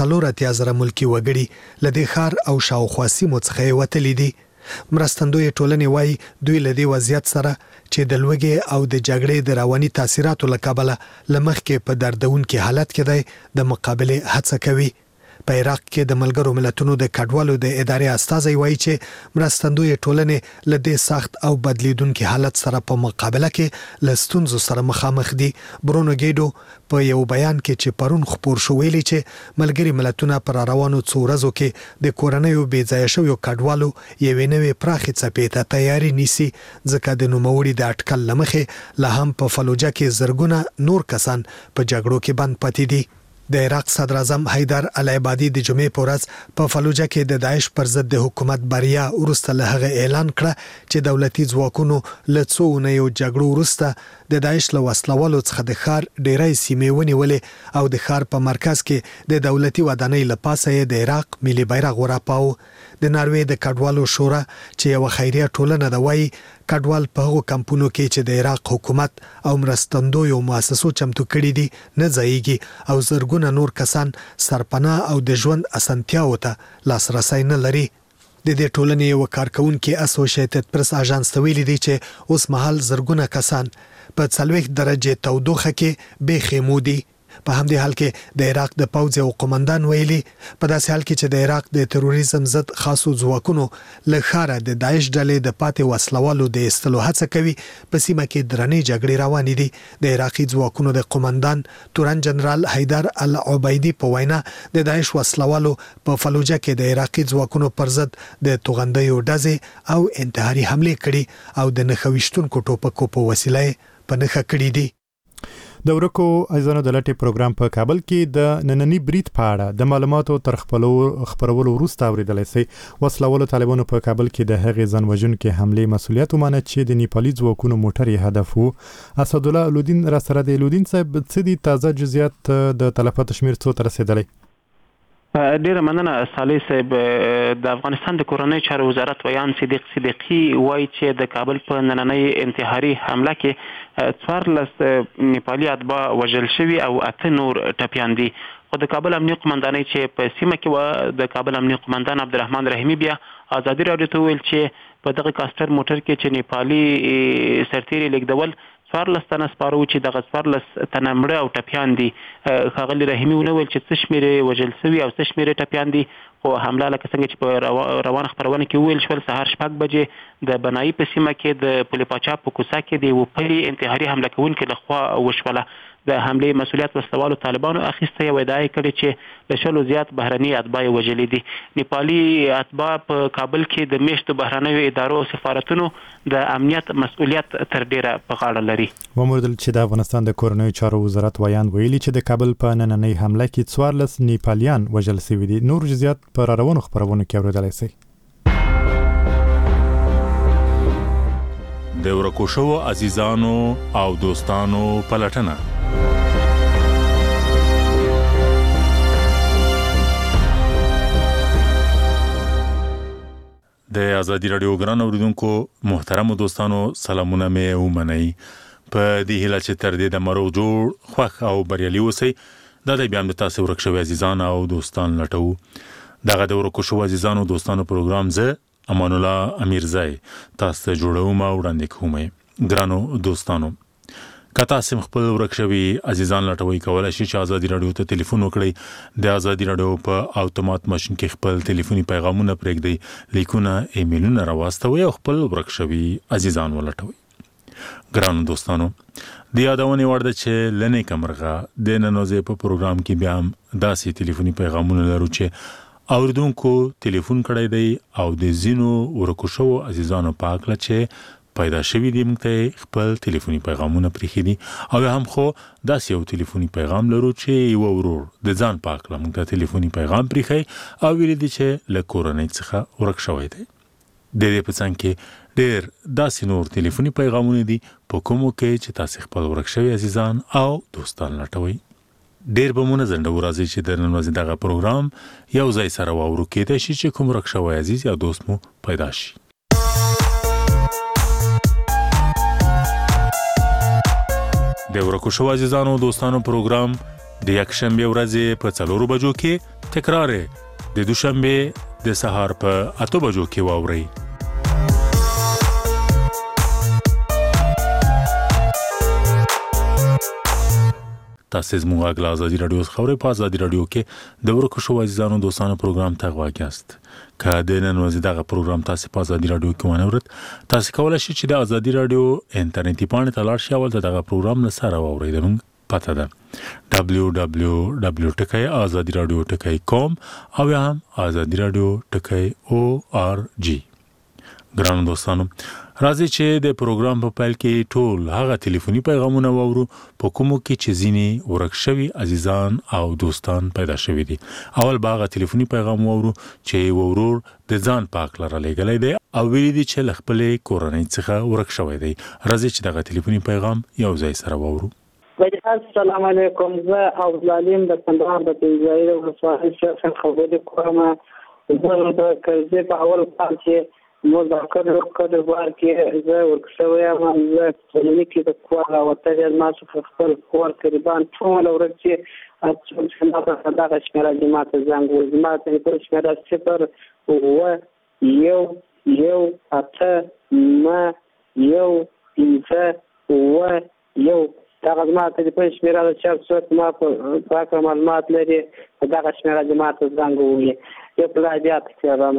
4,000 ملکی وګړي له دې ښار او شاوخوا سیمو څخه وتلي دي. مرستندوی ټولنې وایي دوی له دې وضعیت سره چې د لوږې او د جګړې د رواني تاثیراتو له کبله لمخکې په دردونکي حالت کې دی د مقابله هڅه کوي. په عراق کې د ملګرو ملتونو د کډوالو د ادارې استازي وایي چې مرستندوی ټولنې له دې سخت او بدلیدونکي حالت سره په مقابله کې له ستونزو سره مخامخ دي. برونو ګیډو په یو بیان کې چې پرون خبر شو ویلي چې ملګری ملتونه پر روانو څو ورځو کې د کورنیو بې ځای شویو کډوالو یوې نوې پراخې څپې ته تیاری نیسي، ځکه د نوموړي د اټکل لمخې لا هم په فلوجه کې زرګونه نور کسان په جګړو کې بند پاتې دي. د عراق صدر اعظم حیدر العبادي د جمعې په ورځ په فلوجه کې د داعش پر ضد د حکومت بریا وروسته له هغه اعلان کړ چې دولتي ځواکونو له څو اونیو جګړو وروسته د داعش له وسلوالو څخه د ښار ډیری سیمې ونیولې او د ښار په مرکز کې د دولتي ودانۍ له پاسه د عراق ملي بیرغ ورپاو. د ناروې د کډوالو شورا چې یو خیریه ټولنه ده وایي کډوال په هغو کمپونو کې چې د عراق حکومت او مرستندویو مؤسسو چمتو کړي دي نه ځایږي او زرګونه نور کسان سرپناه او د ژوند اسانتیاو ته لاسرسی نه لري. د دې ټولنې یو کارکونکو اسوسییټډ پریس اژانس ته ویلي دی چې اوس مهال زرګونه کسان په 40 درجه تودوخه کې بې خیمو دي. په همدې حال کې د عراق د پوځ او قومندان ویلي په داسې حال کې چې د عراق د تروریزم ضد خاصو ځواکونو له ښاره د داعش ډلې د پاتې وسلوالو د ایستلو هڅه کوي. په سیمه کې درنې جګړې روانې دي. د عراقي ځواکونو د قومندان تورن جنرال حیدر العبیدي په وینا د داعش وسلوالو په فلوجه کې د عراقي ځواکونو پر ضد د توغندیو ډزې او انتحاري حمله کړي او د نخويشتونکو ټوپکو په وسیله په نخښه کړي دي. د ورکو اجزانو د لټي پروګرام په کابل کې د نننی بریټ په اړه د معلوماتو تر خبرولو وروسته اوریدل شي. وسلوالو طالبانو په کابل کې د هغې ځانوژونکو حمله مسولیت ومنه چې د نیپالي ځواکونو موټر یې هدف وو. اسد الله لودین را سره دی. لودین صاحب څه دي تازه جزئیات د تلفات شمیر څو تر رسیدلی؟ ډیره مننه صالح صاحب. د افغانستان د کورنۍ چارو وزارت ویان صدیقی وایي چې د کابل په نننۍ انتحاري حمله کې 14 نیپالي اتباع وژل شوي او 8 نور ټپیان دي. خو د کابل امنیه قومندانۍ چې په سیمه کې و د کابل امنیه قومندان عبدالرحمن رحیمي بیا ازادي رادیو ته ویل چې په دغه کاستر موټر کې چې نیپالي سرتیري لیکدول 14 تنه سپارو چې دغه 14 تنه مړه او ټپیان دي. ښاغلي رحیمي ونویل چې څه شمېرې وژل شوي او څه شمېرې ټپیان دي. خو حمله لکه څنګه چې په روانه خپرونه کې ویل شول سهار 6 بجې د بنایي په سیمه کې د پل پاچا په کوڅه کې د یو پلي انتحاري حمله کوونکي لخوا وشوله. د حمله مسؤلیت وسوالو طالبانو اخیسته یو ادعای کړي چې له شلو زیات بهرني اتباع وژلي دي. نیپالي اتباع په کابل کې د میشتو بهرنیو ادارو او سفارتونو د امنیت مسؤلیت تر ډیره په غاړه لري. وموردل چې د افغانستان د کورنیو چارو وزارت ویان ویلي چې د کابل په نننۍ حمله کې 14 نیپالیان وژل شوي دي. نور جزئیات پر روانو خبرونو کې اوریدلای شئ. د ورکو شوو عزیزانو او دوستانو پلټنه. د ازادي رادیو ګران اوریدونکو محترم دوستانو سلامونه مې ومنئ. په دې هیله چې تر دې د مروغ جوړ خوښ او بریالي اوسئ. دا د بیا هم د تاسو ورک شوي عزیزان او دوستان لټو. دغه د ورکو شوو عزیزانو دوستانو پروګرام زه امان الله امیرزی تاسو ته جوړوم او وړاندې کوم. ګرانو دوستانو کته سم خپل ورک شوي عزیزان لټوي کولای شي چې ازادي رادیو ته ټلیفون وکړي. د ازادي رادیو په اتومات ماشين کې خپل ټلیفوني پیغامونه پرېږدي، لیکونه ایمیلونه راوستوي او خپل ورک شوي عزیزان ولټوي. ګرانو دوستانو د یادونه ورده چې لنې کمرغه د ننوځي په پروګرام کې بیا هم داسې ټلیفوني پیغامونه لرو چې اوریدونکو ټلیفون کړی دی او د زینو ورکو شوو عزیزانو په اړه چې پیدا شوی دی موږ ته خپل ټلیفوني پیغامونه پرېښي دي او هم خو داسې یو ټلیفوني پیغام لرو چې یو ورور د ځان په اړه موږ ته ټلیفوني پیغام پرېښی او ویلي دي چې له کورنۍ څخه ورک شوی دی. د دې په څنګ کې ډېر داسې نور ټلیفوني پیغامونه دي په کومو کې چې تاسو خپل ورک شوي عزیزان او دوستان لټوي. ډېر به مو نه ځنډو راځي چې د نن ورځې دغه پروګرام یو ځای سره واورو، کېدای شي چې کوم ورک شوی عزیز یا دوست مو پیدا شي. د ورکو شوو عزیزانو دوستانو پروګرام د یکشنبه ورځې په 4 بجو کې تکرار د دوشنبه د سهار په 8 بجو کې واوري. تاسو زموږ غلا ازادي رادیو خبرې په ازادي رادیو کې د ورکو شوو عزیزانو دوستانو پروګرام ته غواګیاست. که د نن ورځې دغه پروګرام تاسو په ازادي رادیو کې ونورت، تاسو کولای شئ چې د ازادي رادیو انټرنیټي پاڼې ته لاړ شئ او دغه پروګرام له سره واورئ. زموږ پته ده www.azadiradio.com او یا هم azadiradio.org. ګرانو دوستانو راځي چې د پروګرام په پیل کې ټول هغه ټلیفوني پیغامونه واورو په کومو کې چې ځینې ورک شوي عزیزان او دوستان پیدا شوي دي. اول به هغه ټلیفوني پیغام واورو چې ورور د ځان پاک لره لګلې دی او ویلي دي چې له خپلې کورنۍ څخه ورک شوی دی. راځي چې دغه ټلیفوني پیغام یو ځای سره واورو. السلام علیکم. زه او ظالم د کندهار د پیزایي ولسوالۍ څخه خبرې کوم. زه د کرزي په اول کال کې مو د کډو بار کې زه ورکشوي یم. زه ټولنې کې د کور راوتلې ما څخه خپل کور قربان ټول ورځ چې دغه شمېره دې ما ته زنګ وویل. ما ته یې شمېره 0-1-9-1-5-1 دغه زما ته د شمېره د چا څوک ما په پاکه معلومات لري دغه شمېره دې ما ته زنګ وویل. یو پلا بیا تکرارم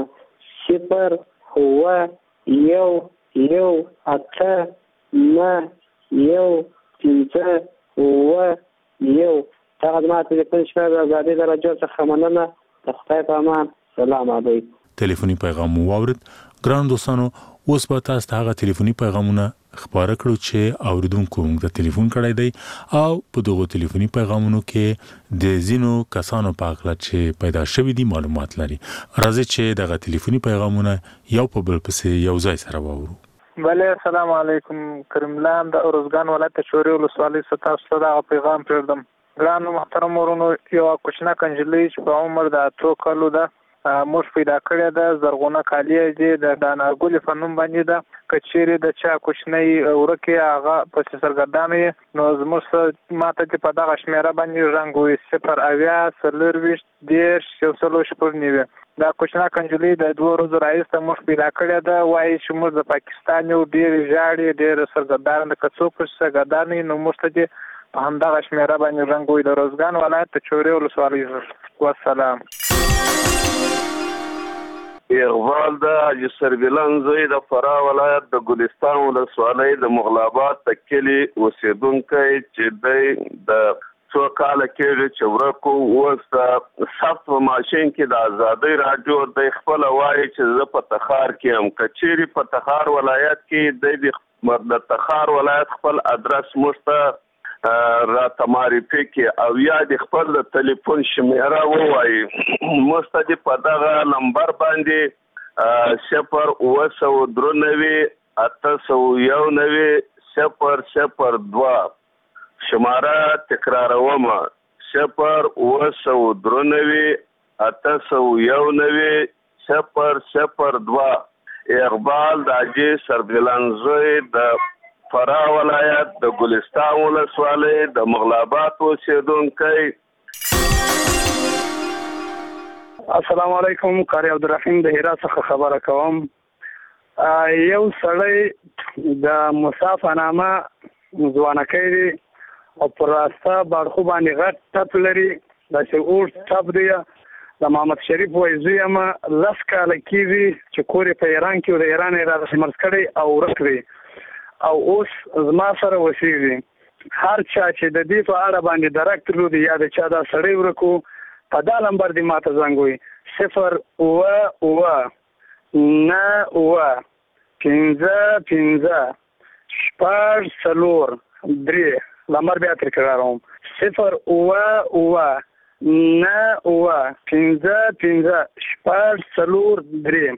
0-1-9-1-5-1 دغه زما ته د شمېره د ازادي رادیو څخه مننه. د خدای په امان. سلام علیکم. ټلیفوني پیغام واورید. ګران دوستانو اوس به تاسو ته هغه ټلیفوني پیغامونه خبره کړو چې اوریدونکو موږ ته ټلیفون کړی دی او په دغه ټلیفوني پیغامونو کې د زینو کسانو په اړه چې پیدا شوي دي معلومات لري. راځي چې دغه ټلیفوني پیغامونه یو په بل پسې یو ځای سره واورو. بله السلام علیکم. کریم لام د اروزګان ولایت شوري ولسوالۍ څخه تاسو ته پیغام پرېږدم. ګرانو محترم ورونو، یو کوچنه کنجلۍ چې په عمر د 8 کالو ده موږ پیدا کړې ده. زرغونه کالیه دې د دانارګلې په نوم باندې ده. که چیرې د چا کوچنۍ ورکې هغه پسې سرګردانه نو زموږ ماته چې په دغه شمېره باندې رنګ وي 0-80-40-10-109. دا کوچنه کنجلۍ د 2 ورځو راهیسته موږ پیدا کړې ده. وایي چې موږ د پاکستان یو ډېر ژاړي ډېر سرګردانه ده. که څوک پسې سرګردانه نو موږ ته په همدغه شمېره باندې رنګ وي. د روزګان ولایت د چورې ولسوالۍ. والسلام. اقبال د حاجي سربلان زوی د فراه ولایت د ګلستان ولسوالۍ د مغلابات د کلي اوسېدونکی چې دی د څو کاله کېږي چې ورکو اوس د ثبت په ماشین کې د ازادۍ راډیو د خپل وایي چې زه په تخار کې هم کچېري په تخار ولایت کې د تخار ولایت خپل ادرس مشته را تمارفي کې او یا د خپل ټلیفون شمیره ووایي مستدی په دغه نمبر باندې 093 شماره تکراروم 093 اقبال د حاجي سربلان زوی د فراه ولایت د ګلستان ولسوالۍ د مغلابات اوسېدونکی. السلام علیکم. قاری عبدالرحیم د هرات څخه خبره کوم. یو سړی د مصافه نامه ځوانکی دی او پر راسته باړخو باندې غټ ټپ لري داسې اوږد ټپ دی. د محمد شریف وایي زوی یم 10 کاله کېږي چې کور یې په ایران کې و د ایران یې راداسې مرض کړی او ورک دی او اوس زما سره اوسېږي. هر چا چې د دې په اړه باندې درک درلود یا د چا دا سړی ورکو په دا نمبر دې ماته زنګ ووایي 099 نمبر بیا تکراروم 099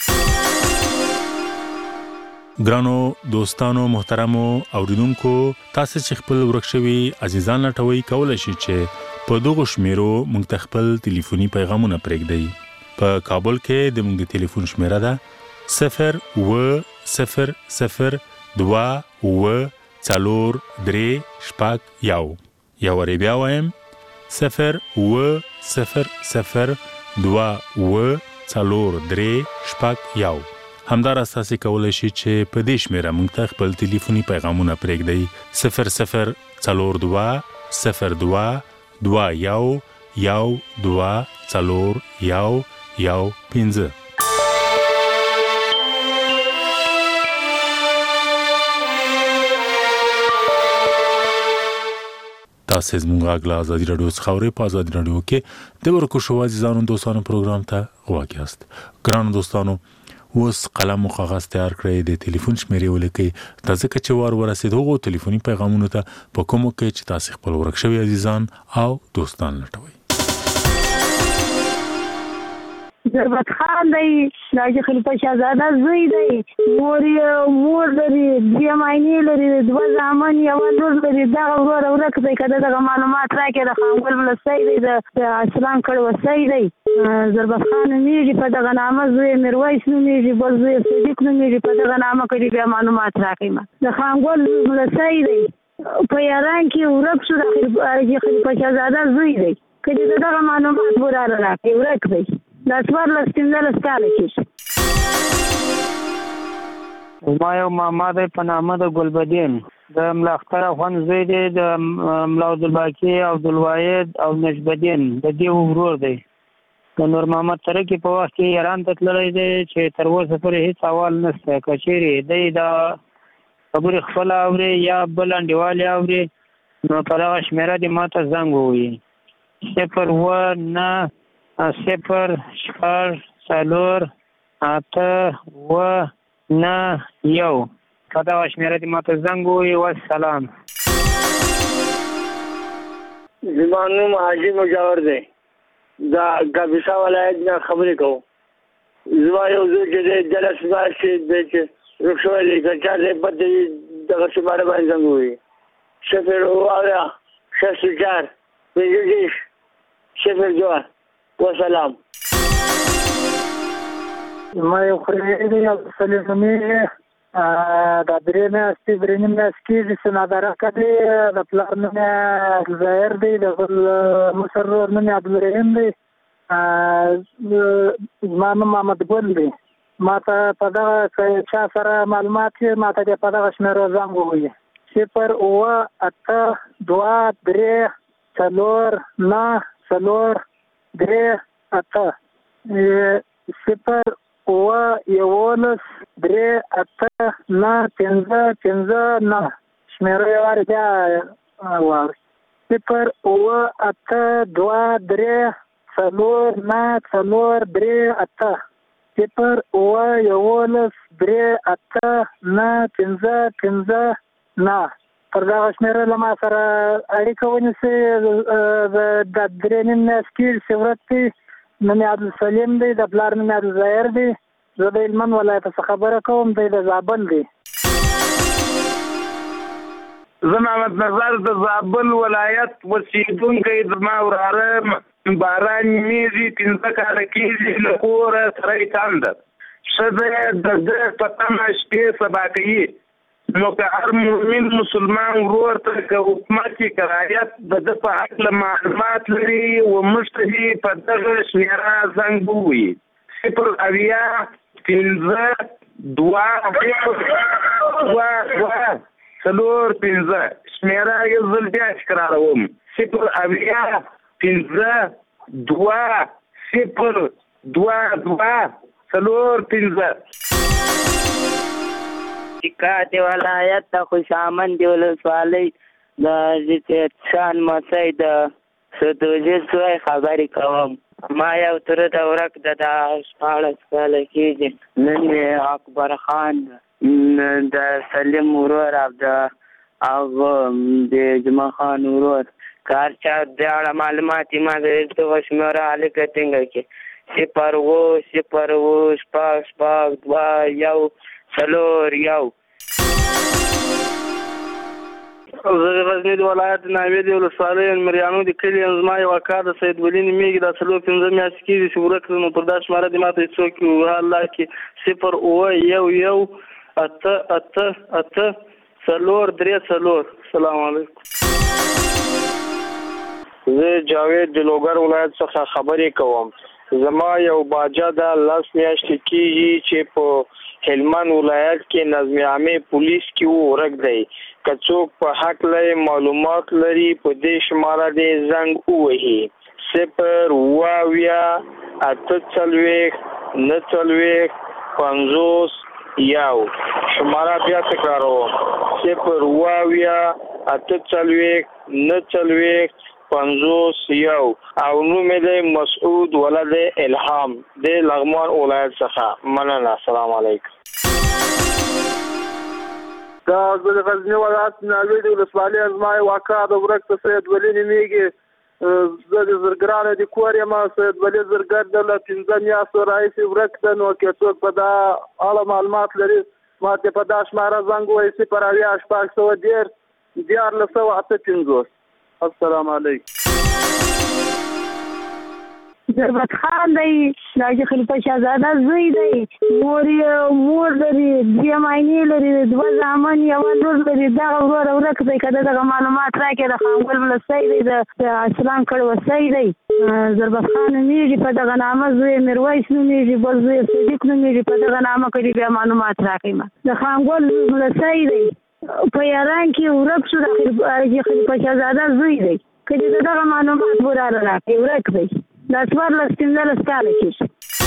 ګرانو دوستانو محترمو اوریدونکو تاسو چې خپل ورک شوي عزیزان لټوي کولای شئ چې په دغه شمیرو موږ ته خپل ټلیفوني پیغامونه پرېږدئ. په کابل کې د موږ د ټلیفون شمیره ده 0900423 یو وری بیا وایم 0900423 همدار اساسي کولای شي چې په دې شمیره موږ ته خپل ټلیفوني پیغامونه پرېږدئ 0022221241115. تاسو زموږ غلا آزادي رادیو څخه په آزادي رادیو کې د ورکو شو عزیزانو دوستانو پروګرام ته غواړئ. ګرانو دوستانو اوس قلم او کاغذ تیار کړئ د ټلیفون شمیرې ولیکئ تاسو که چې ورسېد هغو ټلیفوني پیغامونو ته په کومو کې چې تاسو خپل ورک شوي عزیزان او دوستان لټوئ. ضربت خان دی حاجي خلیفه شهزاده زوی دی مور لري 2 ماینې لري 2 زامن یو لور لري دغه ورور ورک دی که دغه معلومات راکړي د خانګل ولسی دی د اسلام کړ وسی دی ضربت خان نومیږي په دغه نامه زوی میرویس نومیږي بل زوی صدیق نومیږي په دغه نامه کړي بیا معلومات راکړي د خانګل ولسی دی په ایران کې ورک شو د حاجي خلیفه شهزاده زوی دی که دغه معلومات وراله راکړي ورک دی دا څوار لستینځل ستاله کېږي. ما یو ماما دی په نامه د ګلبدین د ملاختر افغان زوی دی د ملا عبدالباقي عبدالواحد او نجبدین د دې ورور دی. د نور محمد ترکی په وخت کې ایران ته تللی دی چې تر اوسه پورې هېڅ احوال نشته. که چېرې دی دا خبرې خپله اوري یا بل انډیوالې اوري نو په دغه شمېره دې ما ته زنګ ووایي 010048491 په دغه شمېره دې ما ته زنګ ووایي. والسلام. زما نوم حاجي مجاور دی د کاپیسا ولایت نه خبرې کوم. زما یو زوی چې دی جلس باشي دی چې ورک شوی دی که چا دی په دغه شماره باندې زنګ ووایي 064 وسلام. ما یو خوري دی سلیمي دا درې میاشتې کېږي چې نادره کړي د پلار نوم یې ظاهر دی د بل مشر ورور نوم یې عبدالرحیم دی زما نوم محمد ګل دی. ما ته په دغه چا سره معلومات یې ما ته په دغه شمېرو زنګ ووایي 0823494 3 8 صفر اوه یولس درې اته نه پنځه نه شمیره یې واري بیا واورئ. صفر اوه اته دوه درې څلور نه څلور درې اته صفر اوه یولس درې اته نه پنځه نه. پر دغه شمیره له ما سره اړیکه ونیسئ. د درې نیم میاشت کېږي چې ورک دی. نوم یې عبدالسلیم دی، د پلار نوم یې عبدالظاهر دی. زه د هلمند ولایت څخه خبره کوم، دی د زابل دی. زه محمد نظر د زابل ولایت اوسېدونکی، زما وراره باران میږي 15 کاله کېږي، له کوره سره یې تنده ښځه یې د ده په تمه شپې سبا کوي. نو که هر مؤمن مسلمان ورور ته که حکومت کې که رعیت د ده په هکله معلومات لري و موږ ته دې په دغه شمېره زنګ ووهي. 080 څلور 15 شمېره یو ځل بیا تکراروم 080 څلور 15. کاته ولایت د خوشامند ولسوالۍ د شان مسای د سدوجې سوی خبرې کوم. ما یو تر د ورک د 14 کاله کېږي. نن اکبر خان د سلیم ورور او د جمعه خان ورور کار چا د اړه معلومات ما د شمېره هلکه ټینګه کې 0 څلور یو. زه د غزني د ولایت ناوې د ولسوالۍ مریانو د کلي زما یو اکا د سید ولي نومېږي. دا 15 میاشتې کېږي چې ورک نو پر دا شماره دې ماته څوک الله کې 0 سلام علیکم. زه جاوید د لوګر ولایت څخه خبرې کوم. زما یو باجا د 10 میاشتې کېږي چې په هلمند ولایت کې نظم عامه پولیس کې ورک دی. که څوک په حق لري معلومات لري په دې شماره دې زنګ ووهي 0 یو. شماره بیا تکراروم 0 یو. او نوم دی مسعود ولد الهام د لغمان ولایت څخه. مننه. السلام علیکم. دا د غزني ولایت ناوې د ولسوالۍ زما یو اکا د ورک د سید ولي نومېږي. زه د زرګرانو د کور یم. سید ولي زرګر د 15 میاشتو راهیسې ورک ده. نو که څوک په دا اړه معلومات لري ما ته په دا شماره زنګ ووهي 0 السلام علیکم. ضربت خان دی، راجي خلیفه شهزاده زوی دی. مور لري، 2 ماینې لري، 2 زامن، یو لور لري. دغه ورور ورک دی. که دغه معلومات راکړي د خانګل ولسۍ دی، د اسلام کړ وسۍ دی. ضربت خان نومېږي. په دغه نامه زوی میرویس نومېږي، بل زوی صدیق نومېږي. په دغه نامه کړي بیا معلومات راکړي. ما د خانګل ولسۍ دی. په یاران کې ورک شو. د راجي خلیفه شهزاده زوی دی. که دغه معلومات وراره راکړي ورک دی. دا 14 کاله کېږي.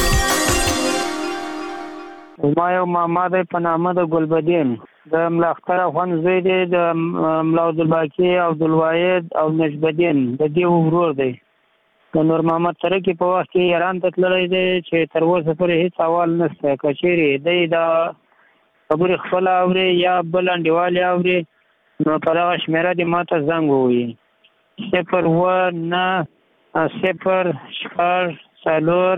زما یو ماما دی په نامه د ګلبدین. د ملاختر افغان زوی دی. د ملا عبدالباقي، عبدالواحد او نجبدین د دې ورور دی. د نور محمد ترکي په وخت کې ایران ته تللی دی چې تر اوسه پورې هېڅ احوال نشته. که چېرې دی دا خبرې خپله اوري یا بل انډیوال یې اوري نو په دغه شمېره دې ما ته زنګ ووهي 0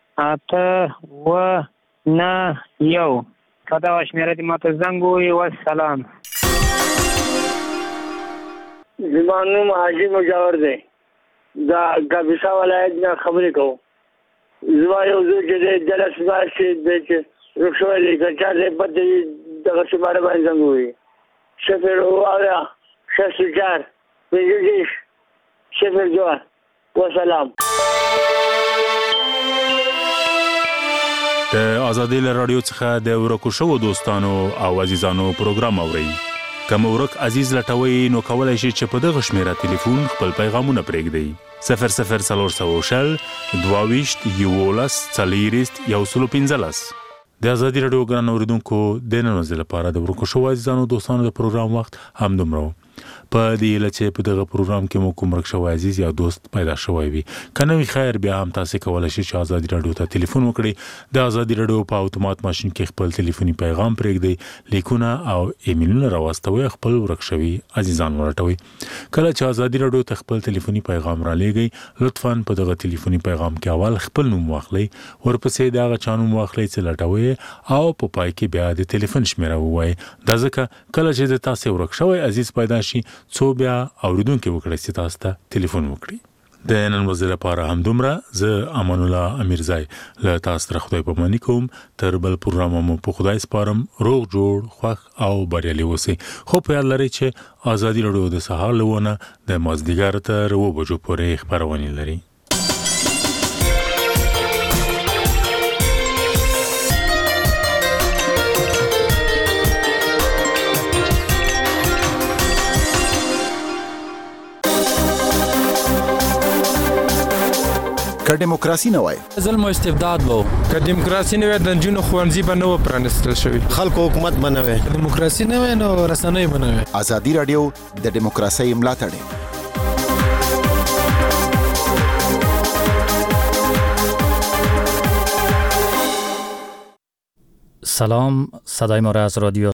یو. په دغه شمېره دې ما ته زنګ ووهي. والسلام. زما نوم حاجي مجاور دی. دا کاپیسا ولایت نه خبرې کوم. زما یو زوی چې دی 10 میاشتې دی چې ورک شوی دی. که چا دی بد دی دغه شماره باندې زنګ ووهي 0 وسلام. د ازادي رادیو څخه د ورکو شوو دوستانو او عزیزانو پروګرام اورئ. کوم ورک عزیز لټوي نو کولای شي چې په دغه شمیره ټلیفون خپل پیغامونه پرېږدي 00300 22 11 40 115. د ازادي رادیو ګران اوریدونکو د نن ورځې لپاره د ورکو شو عزیزانو دوستانو د پروګرام وخت هم دومره په دې لچې په دغه پروګرام کې مو کوم ورکشو عزیز یا دوست پیدا شوی وي کنه وی خیر بیا هم تاسو کولای شئ چې ازادي رادیو ته ټلیفون وکړئ د ازادي رادیو په اتومات ماشين کې خپل ټلیفوني پیغام پرېږدئ لیکونه او ایمیلونه راوستوي خپل ورکشوي عزیزان ورټوي کله چې ازادي رادیو ته خپل ټلیفوني پیغام را لېږئ لطفاً په دغه ټلیفوني پیغام کې اول خپل نوم واخلئ ورپسې دغه چانو واخلئ چې لټوي او په پای کې بیا د ټلیفون شمیره ووایي دا ځکه کله چې تاسو ورکشوي عزیز پیدا شي څو بیا اوریدونکو وکړئ چې تاسو ته ټلیفون وکړي د نن ورځې لپاره هم دومره زه امان الله امیرزای له تاسو سره خدای پاماني کوم تر بل پروګرام مو په خدای سپارم روغ جوړ خوښ او بریالي اوسئ خو په یاد لرئ چې ازادي رادیو د سهار لونه د مازدیګر تر 2 بجو پورې خبرونه لري که دیموکراسي نه وای ظلم او استبداد وو که دیموکراسي نه وای د جنونو خوانزي به نه پرانستل شوی خلکو حکومت بنوي دیموکراسي نه وای نو رسنۍ بنوي ازادي رادیو د دیموکراسي ملاتړ سلام صدای ما را از رادیو